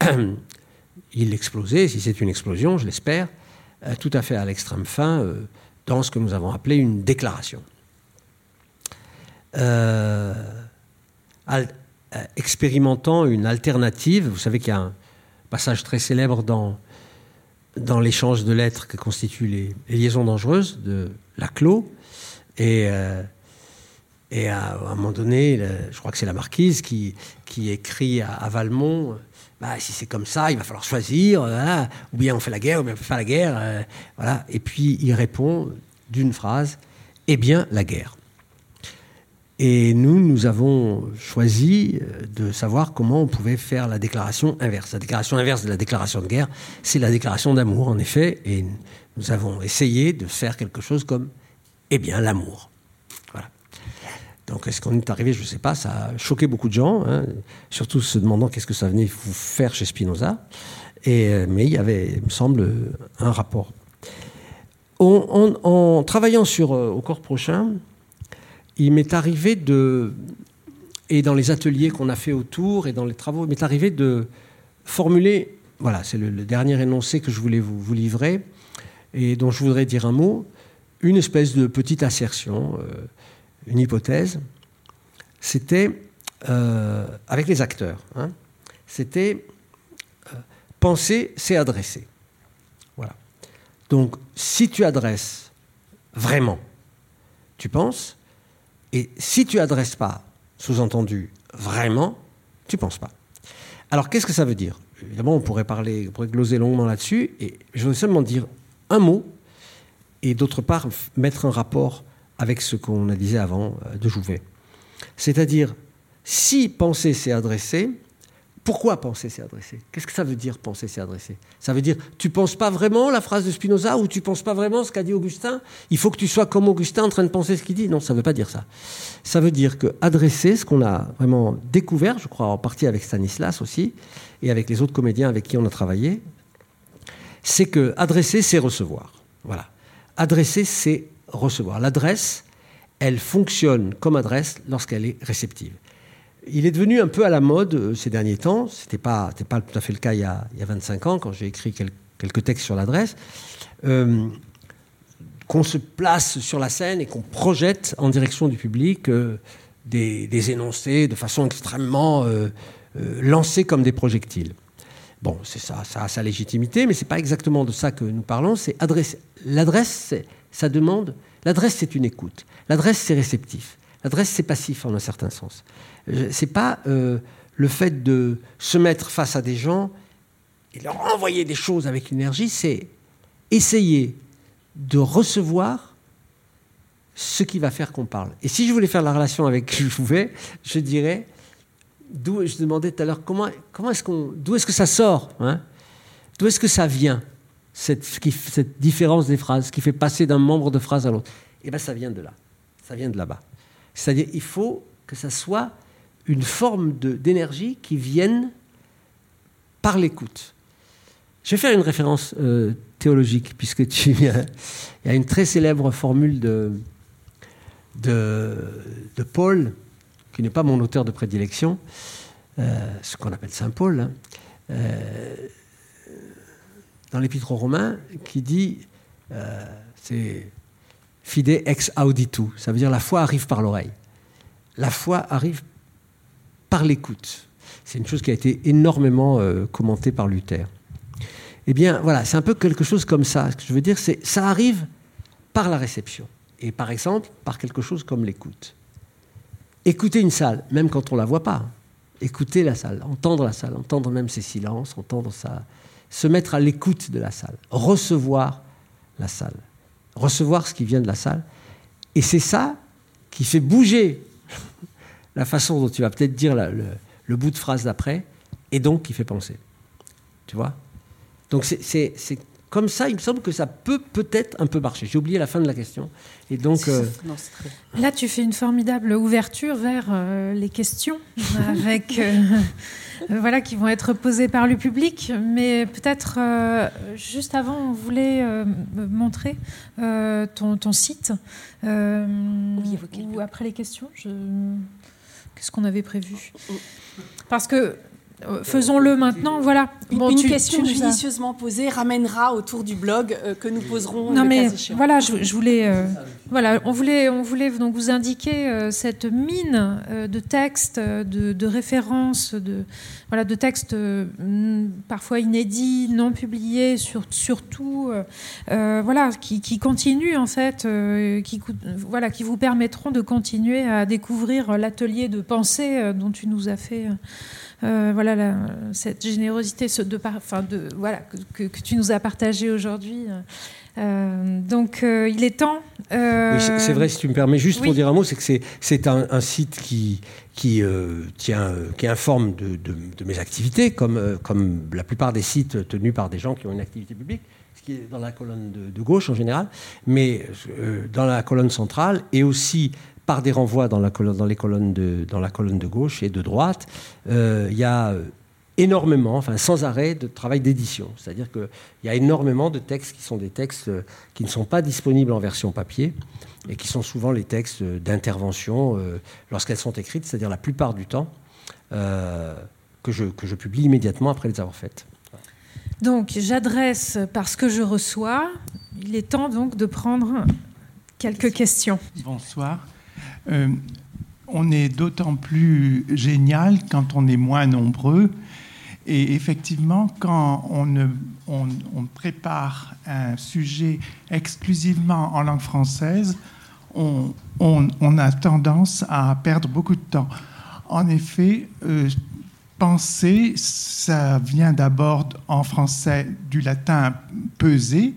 il explosait, si c'est une explosion, je l'espère, euh, tout à fait à l'extrême fin, euh, dans ce que nous avons appelé une déclaration. Euh, al- euh, expérimentant une alternative, vous savez qu'il y a un passage très célèbre dans... dans l'échange de lettres que constituent les, les liaisons dangereuses de Laclos. Et, euh, et à, à un moment donné, le, je crois que c'est la marquise qui, qui écrit à, à Valmont, bah, si c'est comme ça, il va falloir choisir, voilà, ou bien on fait la guerre, ou bien on ne fait pas la guerre. Euh, voilà. Et puis il répond d'une phrase, eh bien la guerre. Et nous, nous avons choisi de savoir comment on pouvait faire la déclaration inverse. La déclaration inverse de la déclaration de guerre, c'est la déclaration d'amour, en effet. Et nous avons essayé de faire quelque chose comme, eh bien, l'amour. Voilà. Donc, est-ce qu'on est arrivé? Je ne sais pas. Ça a choqué beaucoup de gens, hein, surtout se demandant qu'est-ce que ça venait vous faire chez Spinoza. Et, mais il y avait, il me semble, un rapport. On, on, en travaillant sur euh, Au corps prochain, il m'est arrivé de, et dans les ateliers qu'on a fait autour et dans les travaux, il m'est arrivé de formuler, voilà, c'est le, le dernier énoncé que je voulais vous, vous livrer et dont je voudrais dire un mot, une espèce de petite assertion, euh, une hypothèse. C'était, euh, avec les acteurs, hein, c'était euh, penser, c'est adresser. Voilà. Donc, si tu adresses vraiment, tu penses. Et si tu n'adresses pas, sous-entendu, vraiment, tu ne penses pas. Alors, qu'est-ce que ça veut dire? Évidemment, on pourrait parler, on pourrait gloser longuement là-dessus, et je voudrais seulement dire un mot, et d'autre part, mettre un rapport avec ce qu'on a disait avant de Jouvet. C'est-à-dire, si penser, c'est adresser, pourquoi penser, c'est adresser? Qu'est-ce que ça veut dire, penser, c'est adresser? Ça veut dire, tu ne penses pas vraiment la phrase de Spinoza, ou tu ne penses pas vraiment ce qu'a dit Augustin? Il faut que tu sois comme Augustin en train de penser ce qu'il dit? Non, ça ne veut pas dire ça. Ça veut dire que adresser, ce qu'on a vraiment découvert, je crois en partie avec Stanislas aussi, et avec les autres comédiens avec qui on a travaillé, c'est que adresser, c'est recevoir. Voilà. Adresser, c'est recevoir. L'adresse, elle fonctionne comme adresse lorsqu'elle est réceptive. Il est devenu un peu à la mode euh, ces derniers temps. Ce n'était pas, c'était pas tout à fait le cas il y a, il y a vingt-cinq ans, quand j'ai écrit quel, quelques textes sur l'adresse. Euh, qu'on se place sur la scène et qu'on projette en direction du public euh, des, des énoncés de façon extrêmement euh, euh, lancée comme des projectiles. Bon, c'est ça, ça a sa légitimité, mais c'est pas exactement de ça que nous parlons. C'est adresse. L'adresse, c'est, ça demande. L'adresse, c'est une écoute. L'adresse, c'est réceptif. L'adresse, c'est passif en un certain sens. C'est pas euh, le fait de se mettre face à des gens et leur envoyer des choses avec énergie. C'est essayer de recevoir ce qui va faire qu'on parle. Et si je voulais faire la relation avec Jouvet, je dirais. D'où je demandais tout à l'heure comment, comment est-ce qu'on, d'où est-ce que ça sort, hein, d'où est-ce que ça vient cette, cette différence des phrases qui fait passer d'un membre de phrase à l'autre. Eh bien, ça vient de là, ça vient de là-bas. C'est-à-dire, il faut que ça soit une forme de, d'énergie qui vienne par l'écoute. Je vais faire une référence euh, théologique puisque tu, il y a une très célèbre formule de de, de Paul, qui n'est pas mon auteur de prédilection, euh, ce qu'on appelle Saint Paul, hein, euh, dans l'Épître aux Romains, qui dit, euh, c'est fide ex auditu, ça veut dire la foi arrive par l'oreille. La foi arrive par l'écoute. C'est une chose qui a été énormément euh, commentée par Luther. Eh bien, voilà, c'est un peu quelque chose comme ça. Ce que je veux dire, c'est ça arrive par la réception. Et par exemple, par quelque chose comme l'écoute. Écouter une salle, même quand on ne la voit pas. Écouter la salle, entendre la salle, entendre même ses silences, entendre ça, se mettre à l'écoute de la salle, recevoir la salle, recevoir ce qui vient de la salle. Et c'est ça qui fait bouger la façon dont tu vas peut-être dire la, le, le bout de phrase d'après, et donc qui fait penser. Tu vois ? Donc c'est, c'est, c'est comme ça, il me semble que ça peut peut-être un peu marcher. J'ai oublié la fin de la question. Et donc, euh... non, c'est très... Là, tu fais une formidable ouverture vers euh, les questions avec, euh, voilà, qui vont être posées par le public. Mais peut-être, euh, juste avant, on voulait euh, montrer euh, ton, ton site. Euh, oui, évoquer. Ou après les questions, je... qu'est-ce qu'on avait prévu ? Parce que faisons-le maintenant, voilà. Bon, une tu, question tu judicieusement as... posée ramènera autour du blog euh, que nous poserons. Non, mais voilà, je, je voulais, euh, voilà, on voulait, on voulait donc vous indiquer euh, cette mine euh, de textes, de, de références, de voilà, de textes euh, parfois inédits, non publiés, sur, surtout, euh, voilà, qui, qui continuent en fait, euh, qui, voilà, qui vous permettront de continuer à découvrir l'atelier de pensée euh, dont tu nous as fait. Euh, Euh, voilà la, cette générosité ce de, enfin de, voilà, que, que tu nous as partagé aujourd'hui. Euh, donc euh, il est temps. Euh... Oui, c'est, c'est vrai, si tu me permets, juste oui. pour dire un mot, c'est que c'est, c'est un, un site qui, qui, euh, tient, qui informe de, de, de mes activités, comme, euh, comme la plupart des sites tenus par des gens qui ont une activité publique, ce qui est dans la colonne de, de gauche en général, mais euh, dans la colonne centrale et aussi par des renvois dans la colonne, dans les colonnes de, dans la colonne de gauche et de droite, euh, il y a énormément, enfin sans arrêt, de travail d'édition. C'est-à-dire qu'il y a énormément de textes qui sont des textes qui ne sont pas disponibles en version papier et qui sont souvent les textes d'intervention euh, lorsqu'elles sont écrites, c'est-à-dire la plupart du temps, euh, que, je, que je publie immédiatement après les avoir faites. Donc j'adresse parce que je reçois. Il est temps donc de prendre quelques questions. Bonsoir. Euh, on est d'autant plus génial quand on est moins nombreux. Et effectivement, quand on, ne, on, on prépare un sujet exclusivement en langue française, on, on, on a tendance à perdre beaucoup de temps. En effet, euh, penser, ça vient d'abord en français du latin peser.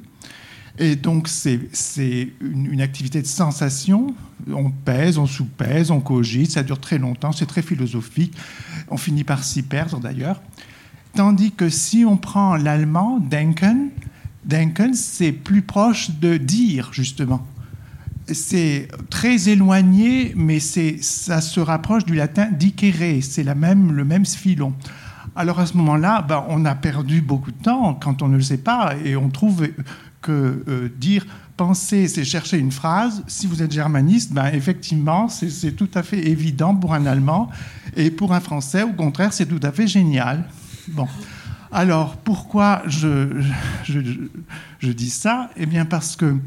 Et donc, c'est, c'est une, une activité de sensation. On pèse, on sous-pèse, on cogite, ça dure très longtemps, c'est très philosophique. On finit par s'y perdre, d'ailleurs. Tandis que si on prend l'allemand, denken, denken, c'est plus proche de dire, justement. C'est très éloigné, mais c'est, ça se rapproche du latin dicere, c'est la même, le même filon. Alors, à ce moment-là, ben, on a perdu beaucoup de temps quand on ne le sait pas, et on trouve que euh, dire penser, c'est chercher une phrase. Si vous êtes germaniste, ben effectivement, c'est, c'est tout à fait évident pour un Allemand. Et pour un Français, au contraire, c'est tout à fait génial. Bon. Alors, pourquoi je, je, je, je dis ça ? Eh bien, parce que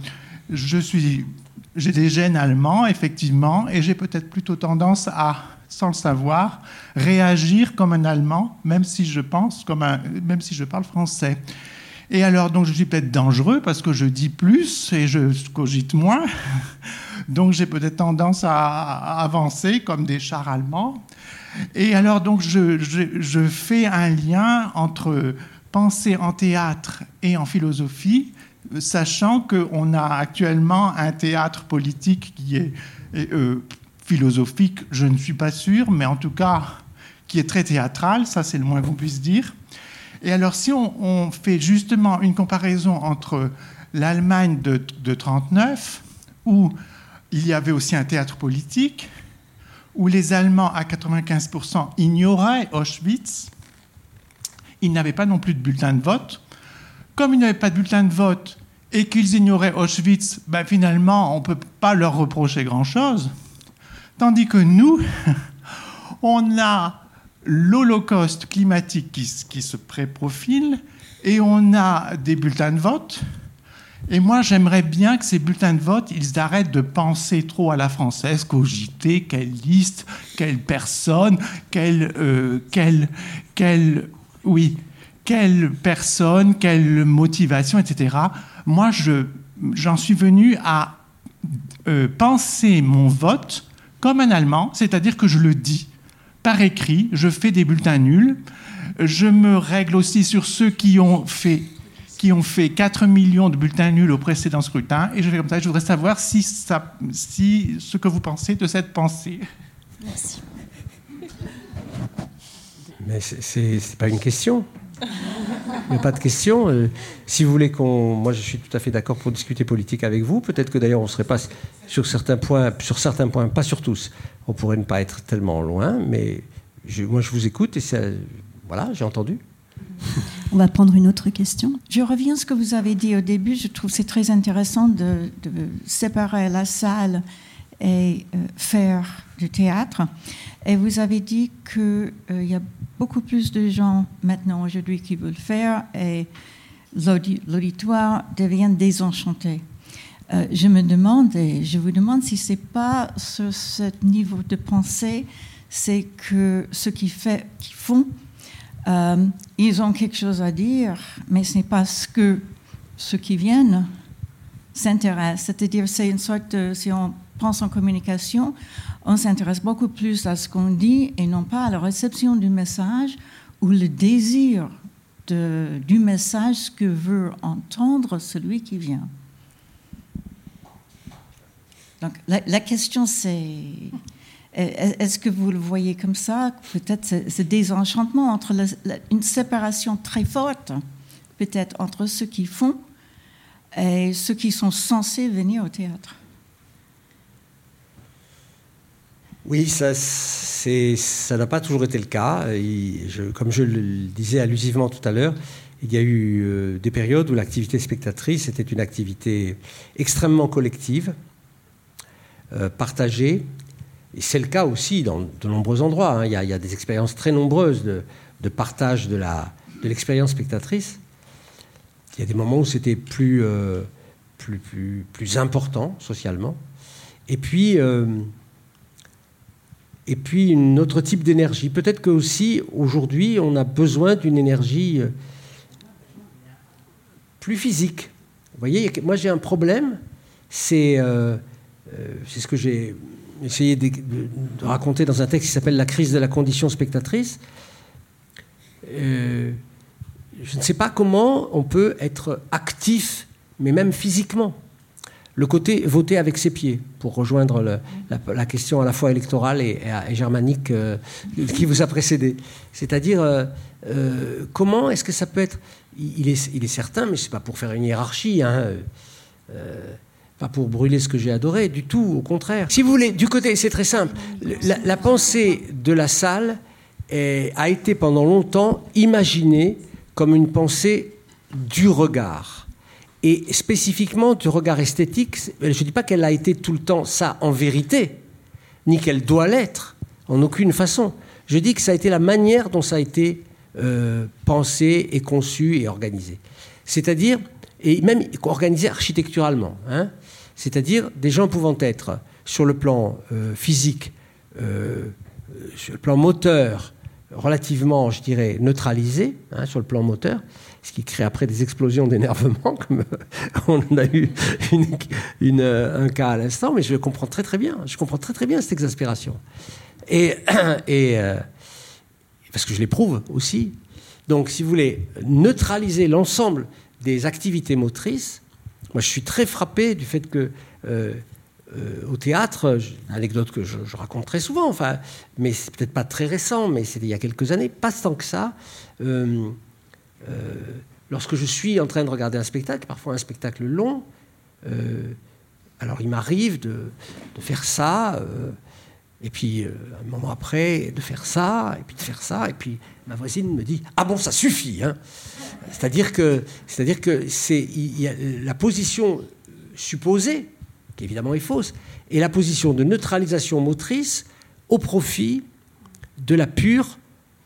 je suis, j'ai des gènes allemands, effectivement, et j'ai peut-être plutôt tendance à, sans le savoir, réagir comme un Allemand, même si je pense comme un, même si je parle français. Et alors, donc, je suis peut-être dangereux parce que je dis plus et je cogite moins. Donc, j'ai peut-être tendance à, à avancer comme des chars allemands. Et alors, donc, je, je, je fais un lien entre penser en théâtre et en philosophie, sachant qu'on a actuellement un théâtre politique qui est euh, philosophique, je ne suis pas sûr, mais en tout cas, qui est très théâtral, ça c'est le moins qu'on puisse dire. Et alors, si on, on fait justement une comparaison entre l'Allemagne de, de trente-neuf, où il y avait aussi un théâtre politique, où les Allemands, à quatre-vingt-quinze pour cent, ignoraient Auschwitz. Ils n'avaient pas non plus de bulletin de vote. Comme ils n'avaient pas de bulletin de vote et qu'ils ignoraient Auschwitz, ben finalement, on ne peut pas leur reprocher grand-chose. Tandis que nous, on a l'Holocauste climatique qui, qui se préprofile et on a des bulletins de vote. Et moi, j'aimerais bien que ces bulletins de vote, ils arrêtent de penser trop à la française, cogiter, quelle liste, quelle personne, quelle, euh, quelle, quelle, oui, quelle personne, quelle motivation, et cetera. Moi, je, j'en suis venu à euh, penser mon vote comme un Allemand, c'est-à-dire que je le dis par écrit, je fais des bulletins nuls, je me règle aussi sur ceux qui ont fait qui ont fait quatre millions de bulletins nuls au précédent scrutin, et je fais comme ça. Je voudrais savoir si, ça, si ce que vous pensez de cette pensée. Merci. Mais c'est, c'est, c'est pas une question. Il n'y a pas de question. Euh, si vous voulez qu'on... Moi, je suis tout à fait d'accord pour discuter politique avec vous. Peut-être que d'ailleurs, on ne serait pas sur certains points, sur certains points, pas sur tous. On pourrait ne pas être tellement loin, mais je, moi, je vous écoute et ça, voilà, j'ai entendu. On va prendre une autre question. Je reviens à ce que vous avez dit au début. Je trouve que c'est très intéressant de, de séparer la salle et euh, faire du théâtre. Et vous avez dit qu'il euh, y a beaucoup plus de gens maintenant aujourd'hui qui veulent faire et l'audi- l'auditoire devient désenchanté. Euh, je me demande, et je vous demande si ce n'est pas sur ce niveau de pensée, c'est que ceux qui, fait, qui font Euh, ils ont quelque chose à dire, mais ce n'est pas ce que ceux qui viennent s'intéressent. C'est-à-dire, c'est une sorte de, si on pense en communication, on s'intéresse beaucoup plus à ce qu'on dit et non pas à la réception du message ou le désir de, du message, ce que veut entendre celui qui vient. Donc, la, la question, c'est... Est-ce que vous le voyez comme ça? Peut-être ce, ce désenchantement entre la, la, une séparation très forte, peut-être entre ceux qui font et ceux qui sont censés venir au théâtre. Oui, ça, c'est, ça n'a pas toujours été le cas. Et je, comme je le disais allusivement tout à l'heure, il y a eu euh, des périodes où l'activité spectatrice était une activité extrêmement collective, euh, partagée. Et c'est le cas aussi dans de nombreux endroits. Hein. Il y a, il y a des expériences très nombreuses de, de partage de, la, de l'expérience spectatrice. Il y a des moments où c'était plus, euh, plus, plus, plus important socialement. Et puis, euh, et puis, un autre type d'énergie. Peut-être qu'aussi, aujourd'hui, on a besoin d'une énergie plus physique. Vous voyez, moi, j'ai un problème. C'est, euh, euh, c'est ce que j'ai... essayé de, de, de raconter dans un texte qui s'appelle « La crise de la condition spectatrice ». Euh, je ne sais pas comment on peut être actif, mais même physiquement. Le côté voter avec ses pieds, pour rejoindre le, la, la question à la fois électorale et, et, et germanique euh, qui vous a précédé. C'est-à-dire, euh, euh, comment est-ce que ça peut être... Il est, il est certain, mais ce n'est pas pour faire une hiérarchie, hein, euh, pas pour brûler ce que j'ai adoré, du tout, au contraire. Si vous voulez, du côté, c'est très simple, la, la pensée de la salle est, a été pendant longtemps imaginée comme une pensée du regard. Et spécifiquement du regard esthétique, je ne dis pas qu'elle a été tout le temps ça en vérité, ni qu'elle doit l'être, en aucune façon. Je dis que ça a été la manière dont ça a été euh, pensé et conçu et organisé. C'est-à-dire... et même organisé architecturalement, hein, c'est-à-dire des gens pouvant être sur le plan euh, physique, euh, sur le plan moteur, relativement, je dirais, neutralisés, hein, sur le plan moteur, ce qui crée après des explosions d'énervement, comme on en a eu une, une, un cas à l'instant, mais je comprends très très bien, je comprends très très bien cette exaspération. Et, et euh, parce que je l'éprouve aussi. Donc, si vous voulez, neutraliser l'ensemble des activités motrices, moi je suis très frappé du fait que euh, euh, au théâtre, une anecdote que je, je raconte très souvent, enfin, mais c'est peut-être pas très récent, mais c'était il y a quelques années, pas tant que ça. Euh, euh, lorsque je suis en train de regarder un spectacle, parfois un spectacle long, euh, alors il m'arrive de, de faire ça, euh, et puis euh, un moment après, de faire ça, et puis de faire ça, et puis ma voisine me dit « Ah bon, ça suffit hein !» C'est-à-dire que, c'est-à-dire que c'est, il y a la position supposée, qui évidemment est fausse, et la position de neutralisation motrice au profit de la pure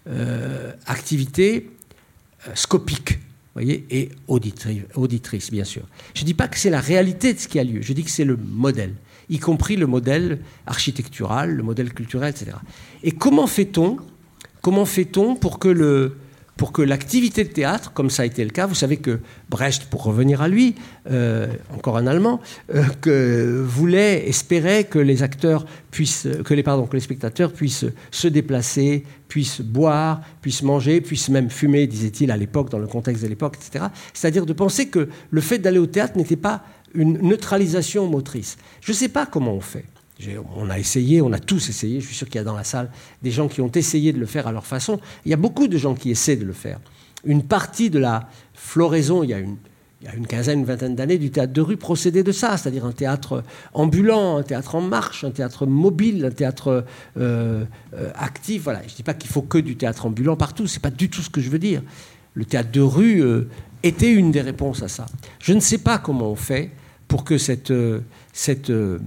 euh, activité euh, scopique, voyez, et auditrice, auditrice, bien sûr. Je ne dis pas que c'est la réalité de ce qui a lieu, je dis que c'est le modèle, y compris le modèle architectural, le modèle culturel, et cetera. Et comment fait-on, comment fait-on pour que le... pour que l'activité de théâtre, comme ça a été le cas, vous savez que Brecht, pour revenir à lui, euh, encore un Allemand, euh, que voulait, espérait que les acteurs puissent, que les, pardon, que les spectateurs puissent se déplacer, puissent boire, puissent manger, puissent même fumer, disait-il à l'époque, dans le contexte de l'époque, et cetera. C'est-à-dire de penser que le fait d'aller au théâtre n'était pas une neutralisation motrice. Je ne sais pas comment on fait. On a essayé, on a tous essayé, je suis sûr qu'il y a dans la salle des gens qui ont essayé de le faire à leur façon. Il y a beaucoup de gens qui essaient de le faire. Une partie de la floraison, il y a une, il y a une quinzaine, une vingtaine d'années, du théâtre de rue procédait de ça, c'est-à-dire un théâtre ambulant, un théâtre en marche, un théâtre mobile, un théâtre euh, euh, actif. Voilà. Je ne dis pas qu'il faut que du théâtre ambulant partout, ce n'est pas du tout ce que je veux dire. Le théâtre de rue euh, était une des réponses à ça. Je ne sais pas comment on fait pour que cette... Euh, cette euh,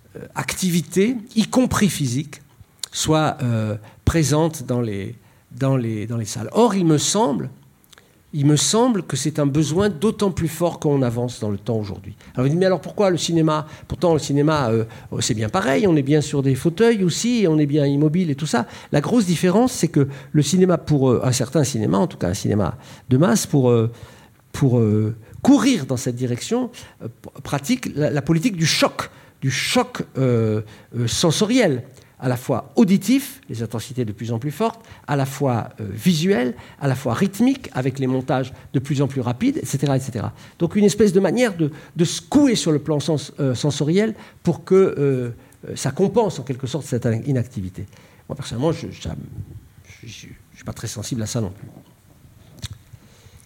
activité, y compris physique, soit euh, présente dans les, dans, les, dans les salles. Or, il me semble, il me semble que c'est un besoin d'autant plus fort qu'on avance dans le temps aujourd'hui. Alors, vous dites, mais alors pourquoi le cinéma ? Pourtant, le cinéma, euh, c'est bien pareil, on est bien sur des fauteuils aussi, et on est bien immobile et tout ça. La grosse différence, c'est que le cinéma, pour euh, un certain cinéma, en tout cas un cinéma de masse, pour... Euh, pour euh, courir dans cette direction, euh, pratique la, la politique du choc, du choc euh, euh, sensoriel, à la fois auditif, les intensités de plus en plus fortes, à la fois euh, visuel, à la fois rythmique, avec les montages de plus en plus rapides, et cetera, et cetera. Donc une espèce de manière de, de secouer sur le plan sens, euh, sensoriel pour que euh, ça compense en quelque sorte cette inactivité. Moi personnellement, je ne suis pas très sensible à ça non plus. Monsieur ?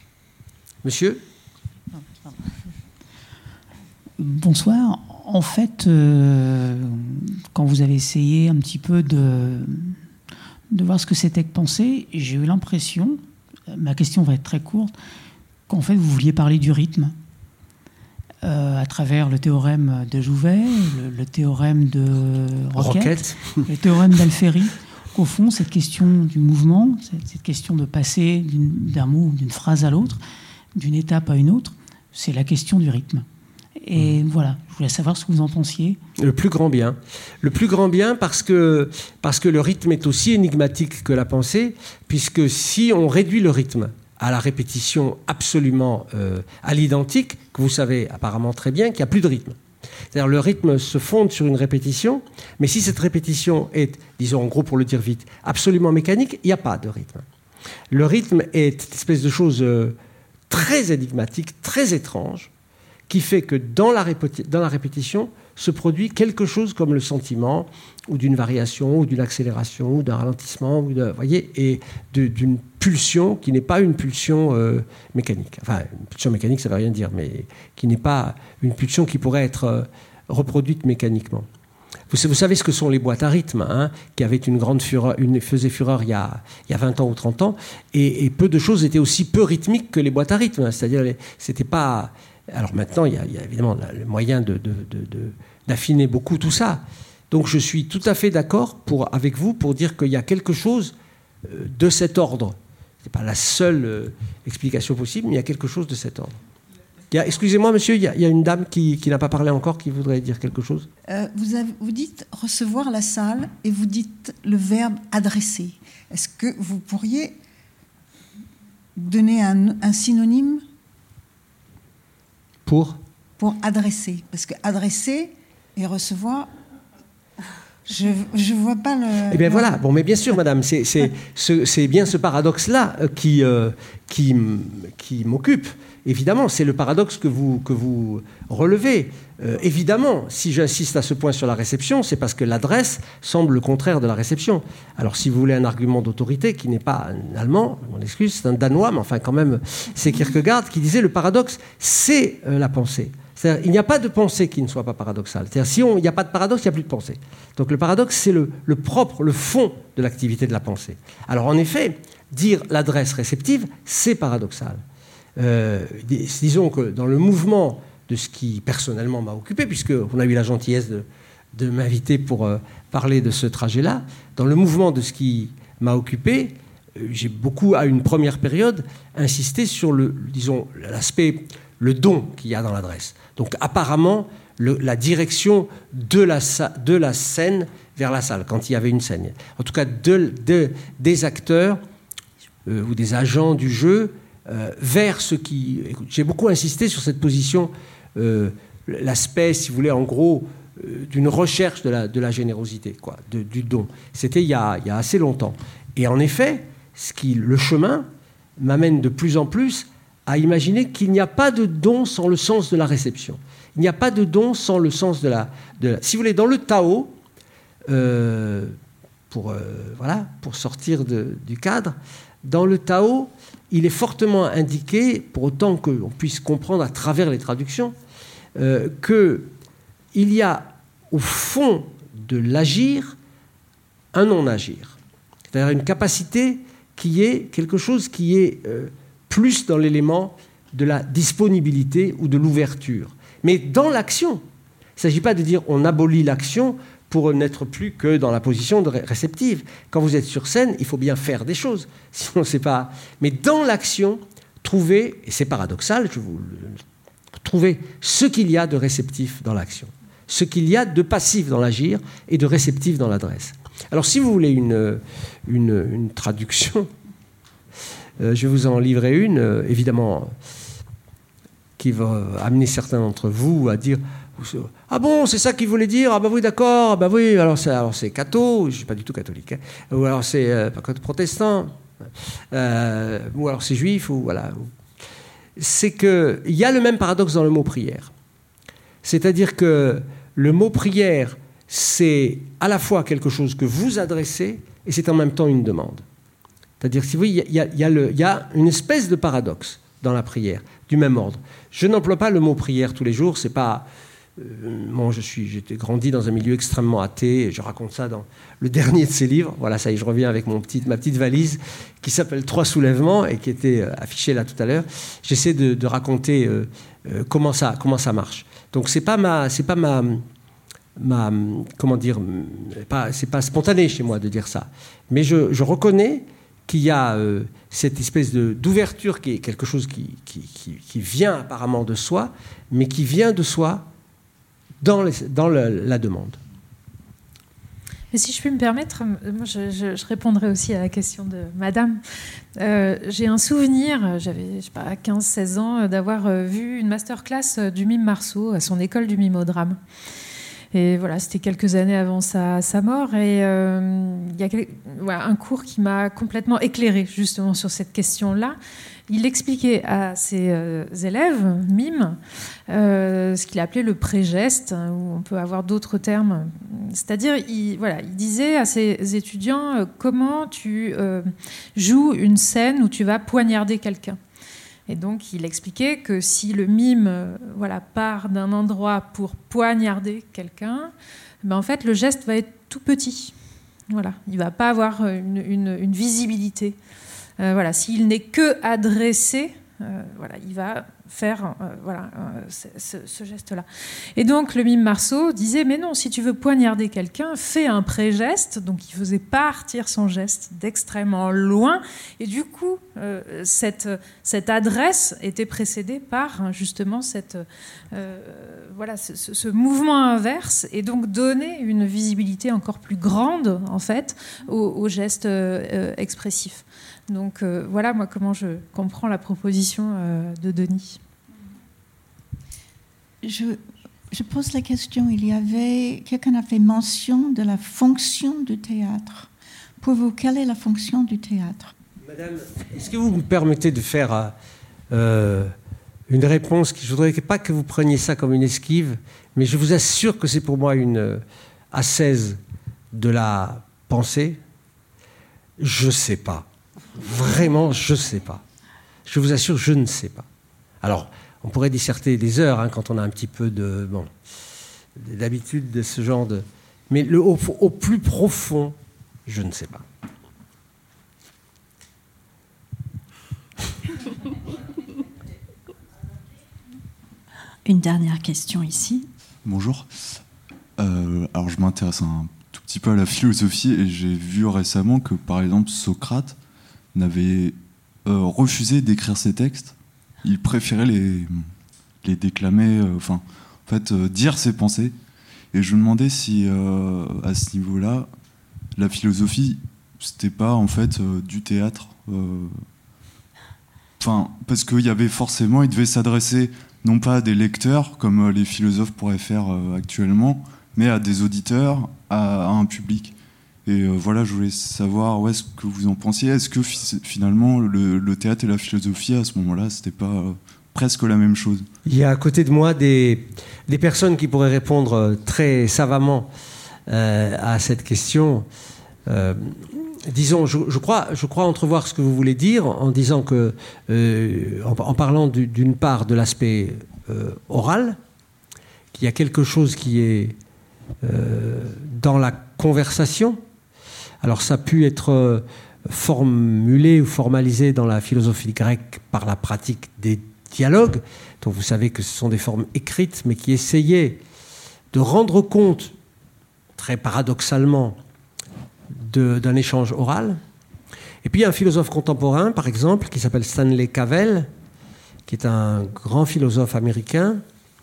Bonsoir. En fait, euh, quand vous avez essayé un petit peu de, de voir ce que c'était que penser, j'ai eu l'impression, ma question va être très courte, qu'en fait vous vouliez parler du rythme euh, à travers le théorème de Jouvet, le, le théorème de Roquette, Roquette. Le théorème d'Alféry. Qu'au fond, cette question du mouvement, cette, cette question de passer d'une, d'un mot ou d'une phrase à l'autre, d'une étape à une autre, c'est la question du rythme. Et mmh. voilà, je voulais savoir ce que vous en pensiez. Le plus grand bien. Le plus grand bien parce que, parce que le rythme est aussi énigmatique que la pensée, puisque si on réduit le rythme à la répétition absolument euh, à l'identique, que vous savez apparemment très bien qu'il n'y a plus de rythme. C'est-à-dire le rythme se fonde sur une répétition, mais si cette répétition est, disons en gros pour le dire vite, absolument mécanique, il n'y a pas de rythme. Le rythme est une espèce de chose euh, très énigmatique, très étrange, qui fait que dans la, répéti- dans la répétition se produit quelque chose comme le sentiment, ou d'une variation, ou d'une accélération, ou d'un ralentissement, ou de, voyez, et de, d'une pulsion qui n'est pas une pulsion euh, mécanique. Enfin, une pulsion mécanique, ça ne veut rien dire, mais qui n'est pas une pulsion qui pourrait être euh, reproduite mécaniquement. Vous, vous savez ce que sont les boîtes à rythme, hein, qui avaient une grande fureur, une, faisaient fureur il y, a, il y a vingt ans ou trente ans, et, et peu de choses étaient aussi peu rythmiques que les boîtes à rythme. C'est-à-dire, les, c'était pas... Alors maintenant, il y a, il y a évidemment le moyen de, de, de, de, d'affiner beaucoup tout ça. Donc je suis tout à fait d'accord pour, avec vous pour dire qu'il y a quelque chose de cet ordre. Ce n'est pas la seule explication possible, mais il y a quelque chose de cet ordre. Il y a, excusez-moi, monsieur, il y a, il y a une dame qui, qui n'a pas parlé encore, qui voudrait dire quelque chose. Euh, vous, avez, vous dites recevoir la salle et vous dites le verbe adresser. Est-ce que vous pourriez donner un, un synonyme Pour Pour adresser. Parce que adresser et recevoir, je ne vois pas le... Eh bien voilà, bon, mais bien sûr, madame, c'est, c'est, ce, c'est bien ce paradoxe-là qui, euh, qui, qui m'occupe. Évidemment, c'est le paradoxe que vous, que vous relevez. Euh, évidemment, si j'insiste à ce point sur la réception, c'est parce que l'adresse semble le contraire de la réception. Alors, si vous voulez un argument d'autorité qui n'est pas un allemand, mon excuse, c'est un danois, mais enfin quand même, c'est Kierkegaard qui disait le paradoxe, c'est euh, la pensée. C'est-à-dire, il n'y a pas de pensée qui ne soit pas paradoxale. C'est-à-dire, si on, il n'y a pas de paradoxe, il n'y a plus de pensée. Donc le paradoxe, c'est le, le propre, le fond de l'activité de la pensée. Alors en effet, dire l'adresse réceptive, c'est paradoxal. Euh, disons que dans le mouvement de ce qui personnellement m'a occupé, puisqu'on a eu la gentillesse de, de m'inviter pour euh, parler de ce trajet-là, dans le mouvement de ce qui m'a occupé, euh, j'ai beaucoup, à une première période, insisté sur le, disons, l'aspect, le don qu'il y a dans l'adresse. Donc apparemment, le, la direction de la, de la scène vers la salle, quand il y avait une scène. En tout cas, de, de, des acteurs euh, ou des agents du jeu euh, vers ce qui... Écoute, j'ai beaucoup insisté sur cette position, euh, l'aspect, si vous voulez, en gros, euh, d'une recherche de la, de la générosité, quoi, de, du don. C'était il y, a, il y a assez longtemps. Et en effet, ce qui, le chemin m'amène de plus en plus à imaginer qu'il n'y a pas de don sans le sens de la réception. Il n'y a pas de don sans le sens de la... De la si vous voulez, dans le Tao, euh, pour, euh, voilà, pour sortir de, du cadre, dans le Tao, il est fortement indiqué, pour autant qu'on puisse comprendre à travers les traductions, euh, qu'il y a au fond de l'agir un non-agir. C'est-à-dire une capacité qui est quelque chose qui est... Euh, plus dans l'élément de la disponibilité ou de l'ouverture. Mais dans l'action, il ne s'agit pas de dire on abolit l'action pour n'être plus que dans la position de réceptive. Quand vous êtes sur scène, il faut bien faire des choses. Sinon, c'est pas... Mais dans l'action, trouver, et c'est paradoxal, je vous... trouver ce qu'il y a de réceptif dans l'action, ce qu'il y a de passif dans l'agir et de réceptif dans l'adresse. Alors, si vous voulez une, une, une traduction... Euh, je vais vous en livrer une, euh, évidemment, qui va amener certains d'entre vous à dire « Ah bon, c'est ça qu'il voulait dire ? Ah bah oui, d'accord, ah bah oui, alors c'est, alors c'est catho, je ne suis pas du tout catholique, hein, ou alors c'est euh, protestant, euh, ou alors c'est juif, ou voilà. » C'est qu'il y a le même paradoxe dans le mot prière. C'est-à-dire que le mot prière, c'est à la fois quelque chose que vous adressez, et c'est en même temps une demande. C'est-à-dire, si vous voyez, il y a, il y a le, il y a une espèce de paradoxe dans la prière, du même ordre. Je n'emploie pas le mot prière tous les jours, c'est pas... Euh, moi, je suis, j'ai grandi dans un milieu extrêmement athée, et je raconte ça dans le dernier de ces livres. Voilà, ça y est, je reviens avec mon petit, ma petite valise qui s'appelle « Trois soulèvements » et qui était affichée là tout à l'heure. J'essaie de, de raconter euh, euh, comment, ça, comment ça marche. Donc, c'est pas ma... C'est pas ma ma comment dire... Pas, c'est pas spontané chez moi de dire ça. Mais je, je reconnais qu'il y a euh, cette espèce de, d'ouverture qui est quelque chose qui, qui, qui, qui vient apparemment de soi, mais qui vient de soi dans, les, dans le, la demande. Mais si je puis me permettre, moi je, je, je répondrai aussi à la question de Madame. Euh, j'ai un souvenir, j'avais je sais pas, quinze seize ans, d'avoir vu une masterclass du mime Marceau à son école du mime au drame. Et voilà, c'était quelques années avant sa, sa mort. Et euh, il y a quel... voilà, un cours qui m'a complètement éclairée justement sur cette question-là. Il expliquait à ses euh, élèves, mimes, euh, ce qu'il appelait le pré-geste, hein, où on peut avoir d'autres termes. C'est-à-dire, il, voilà, il disait à ses étudiants euh, comment tu euh, joues une scène où tu vas poignarder quelqu'un. Et donc, il expliquait que si le mime euh, voilà, part d'un endroit pour poignarder quelqu'un, ben en fait, le geste va être tout petit. Voilà. Il ne va pas avoir une, une, une visibilité. Euh, voilà. S'il n'est que adressé, euh, voilà, il va faire euh, voilà, euh, ce, ce geste-là. Et donc le mime Marceau disait, mais non, si tu veux poignarder quelqu'un, fais un pré-geste. Donc il faisait partir son geste d'extrêmement loin. Et du coup, euh, cette, cette adresse était précédée par justement cette, euh, voilà, ce, ce mouvement inverse, et donc donner une visibilité encore plus grande en fait au, au geste euh, expressif. Donc euh, voilà moi comment je comprends la proposition euh, de Denis. Je, je pose la question, il y avait, quelqu'un a fait mention de la fonction du théâtre. Pour vous, quelle est la fonction du théâtre? Madame, est-ce que vous me permettez de faire euh, une réponse qui, je ne voudrais pas que vous preniez ça comme une esquive, mais je vous assure que c'est pour moi une euh, ascèse de la pensée. Je ne sais pas. Vraiment, je ne sais pas. Je vous assure, je ne sais pas. Alors, on pourrait disserter des heures hein, quand on a un petit peu de bon, d'habitude de ce genre de... Mais le, au, au plus profond, je ne sais pas. Une dernière question ici. Bonjour. Euh, alors, je m'intéresse un tout petit peu à la philosophie et j'ai vu récemment que, par exemple, Socrate n'avait euh, refusé d'écrire ses textes. Il préférait les, les déclamer, euh, enfin, en fait, euh, dire ses pensées. Et je me demandais si, euh, à ce niveau-là, la philosophie, c'était pas, en fait, euh, du théâtre. Euh, enfin, parce qu'il y avait forcément, il devait s'adresser non pas à des lecteurs, comme euh, les philosophes pourraient faire euh, actuellement, mais à des auditeurs, à, à un public. Et euh, voilà, je voulais savoir ouais, ce que vous en pensiez. Est-ce que fi- finalement le, le théâtre et la philosophie à ce moment-là, c'était pas euh, presque la même chose? Il y a à côté de moi des, des personnes qui pourraient répondre très savamment euh, à cette question. Euh, disons, je, je, crois, je crois entrevoir ce que vous voulez dire en disant que, euh, en, en parlant du, d'une part de l'aspect euh, oral, qu'il y a quelque chose qui est euh, dans la conversation. Alors ça a pu être formulé ou formalisé dans la philosophie grecque par la pratique des dialogues, dont vous savez que ce sont des formes écrites, mais qui essayaient de rendre compte, très paradoxalement, de, d'un échange oral. Et puis il y a un philosophe contemporain, par exemple, qui s'appelle Stanley Cavell, qui est un grand philosophe américain,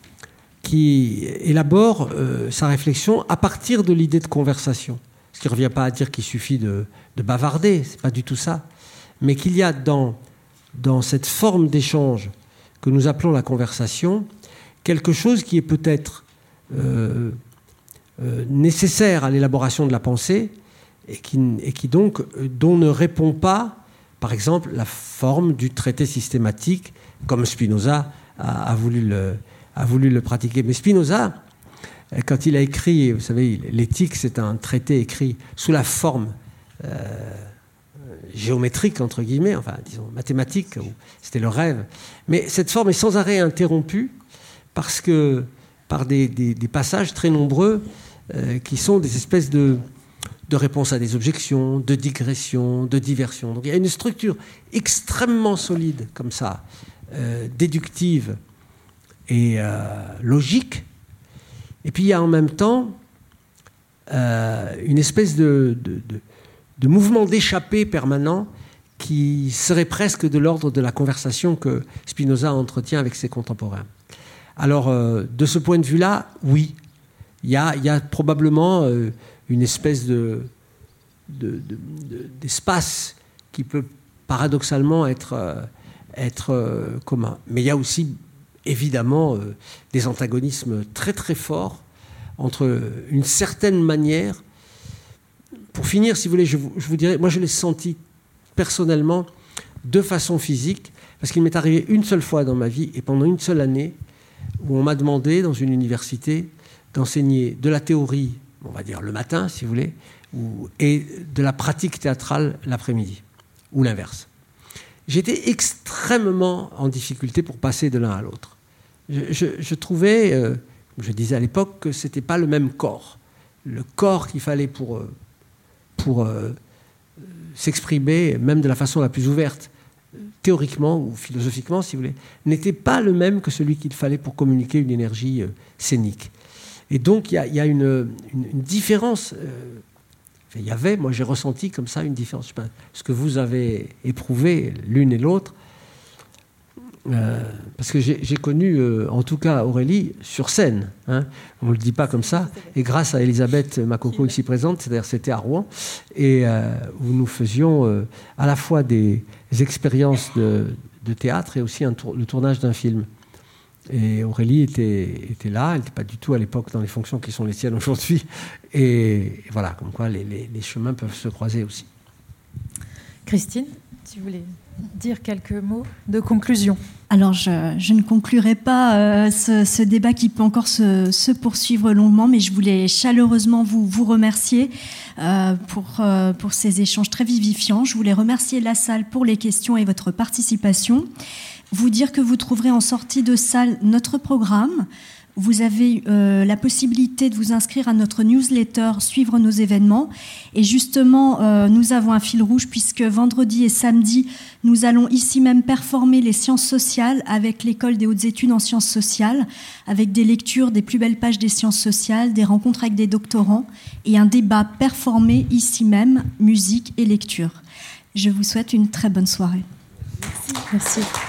qui élabore euh, sa réflexion à partir de l'idée de conversation. Ce qui ne revient pas à dire qu'il suffit de, de bavarder, ce n'est pas du tout ça. Mais qu'il y a dans, dans cette forme d'échange que nous appelons la conversation, quelque chose qui est peut-être euh, euh, nécessaire à l'élaboration de la pensée et qui, et qui donc, euh, dont ne répond pas, par exemple, la forme du traité systématique, comme Spinoza a, a voulu le... a voulu le pratiquer. Mais Spinoza, quand il a écrit, vous savez, l'éthique, c'est un traité écrit sous la forme euh, géométrique, entre guillemets, enfin, disons, mathématique, c'était le rêve. Mais cette forme est sans arrêt interrompue parce que, par des, des, des passages très nombreux euh, qui sont des espèces de, de réponses à des objections, de digressions, de diversions. Donc il y a une structure extrêmement solide, comme ça, euh, déductive, et euh, logique. Et puis il y a en même temps euh, une espèce de, de, de, de mouvement d'échappée permanent qui serait presque de l'ordre de la conversation que Spinoza entretient avec ses contemporains. Alors, euh, de ce point de vue-là, oui, il y a, il y a probablement euh, une espèce de, de, de, de, d'espace qui peut paradoxalement être, euh, être euh, commun. Mais il y a aussi évidemment euh, des antagonismes très très forts entre une certaine manière. Pour finir, si vous voulez, je vous, je vous dirais, moi je l'ai senti personnellement de façon physique, parce qu'il m'est arrivé une seule fois dans ma vie et pendant une seule année où on m'a demandé dans une université d'enseigner de la théorie, on va dire le matin si vous voulez, ou, et de la pratique théâtrale l'après-midi, ou l'inverse. J'étais extrêmement en difficulté pour passer de l'un à l'autre. Je, je, je trouvais, euh, je disais à l'époque, que ce n'était pas le même corps. Le corps qu'il fallait pour, pour euh, s'exprimer, même de la façon la plus ouverte, théoriquement ou philosophiquement, si vous voulez, n'était pas le même que celui qu'il fallait pour communiquer une énergie euh, scénique. Et donc, il y a, y a une, une, une différence. Euh, il y avait, moi j'ai ressenti comme ça une différence. Je sais pas, ce que vous avez éprouvé l'une et l'autre, euh, parce que j'ai, j'ai connu, euh, en tout cas Aurélie, sur scène. Hein, on ne le dit pas comme ça. Et grâce à Elisabeth Makoko ici présente, c'est-à-dire c'était à Rouen, et euh, où nous faisions euh, à la fois des, des expériences de, de théâtre et aussi un tour, le tournage d'un film. Et Aurélie était, était là, elle n'était pas du tout à l'époque dans les fonctions qui sont les siennes aujourd'hui. Et, et voilà, comme quoi les, les, les chemins peuvent se croiser aussi. Christine, tu voulais dire quelques mots de conclusion? Alors, je, je ne conclurai pas euh, ce, ce débat qui peut encore se, se poursuivre longuement, mais je voulais chaleureusement vous, vous remercier euh, pour, euh, pour ces échanges très vivifiants. Je voulais remercier la salle pour les questions et votre participation. Vous dire que vous trouverez en sortie de salle notre programme. Vous avez euh, la possibilité de vous inscrire à notre newsletter, suivre nos événements. Et justement, euh, nous avons un fil rouge puisque vendredi et samedi, nous allons ici même performer les sciences sociales avec l'École des hautes études en sciences sociales, avec des lectures des plus belles pages des sciences sociales, des rencontres avec des doctorants et un débat performé ici même, musique et lecture. Je vous souhaite une très bonne soirée. Merci. Merci.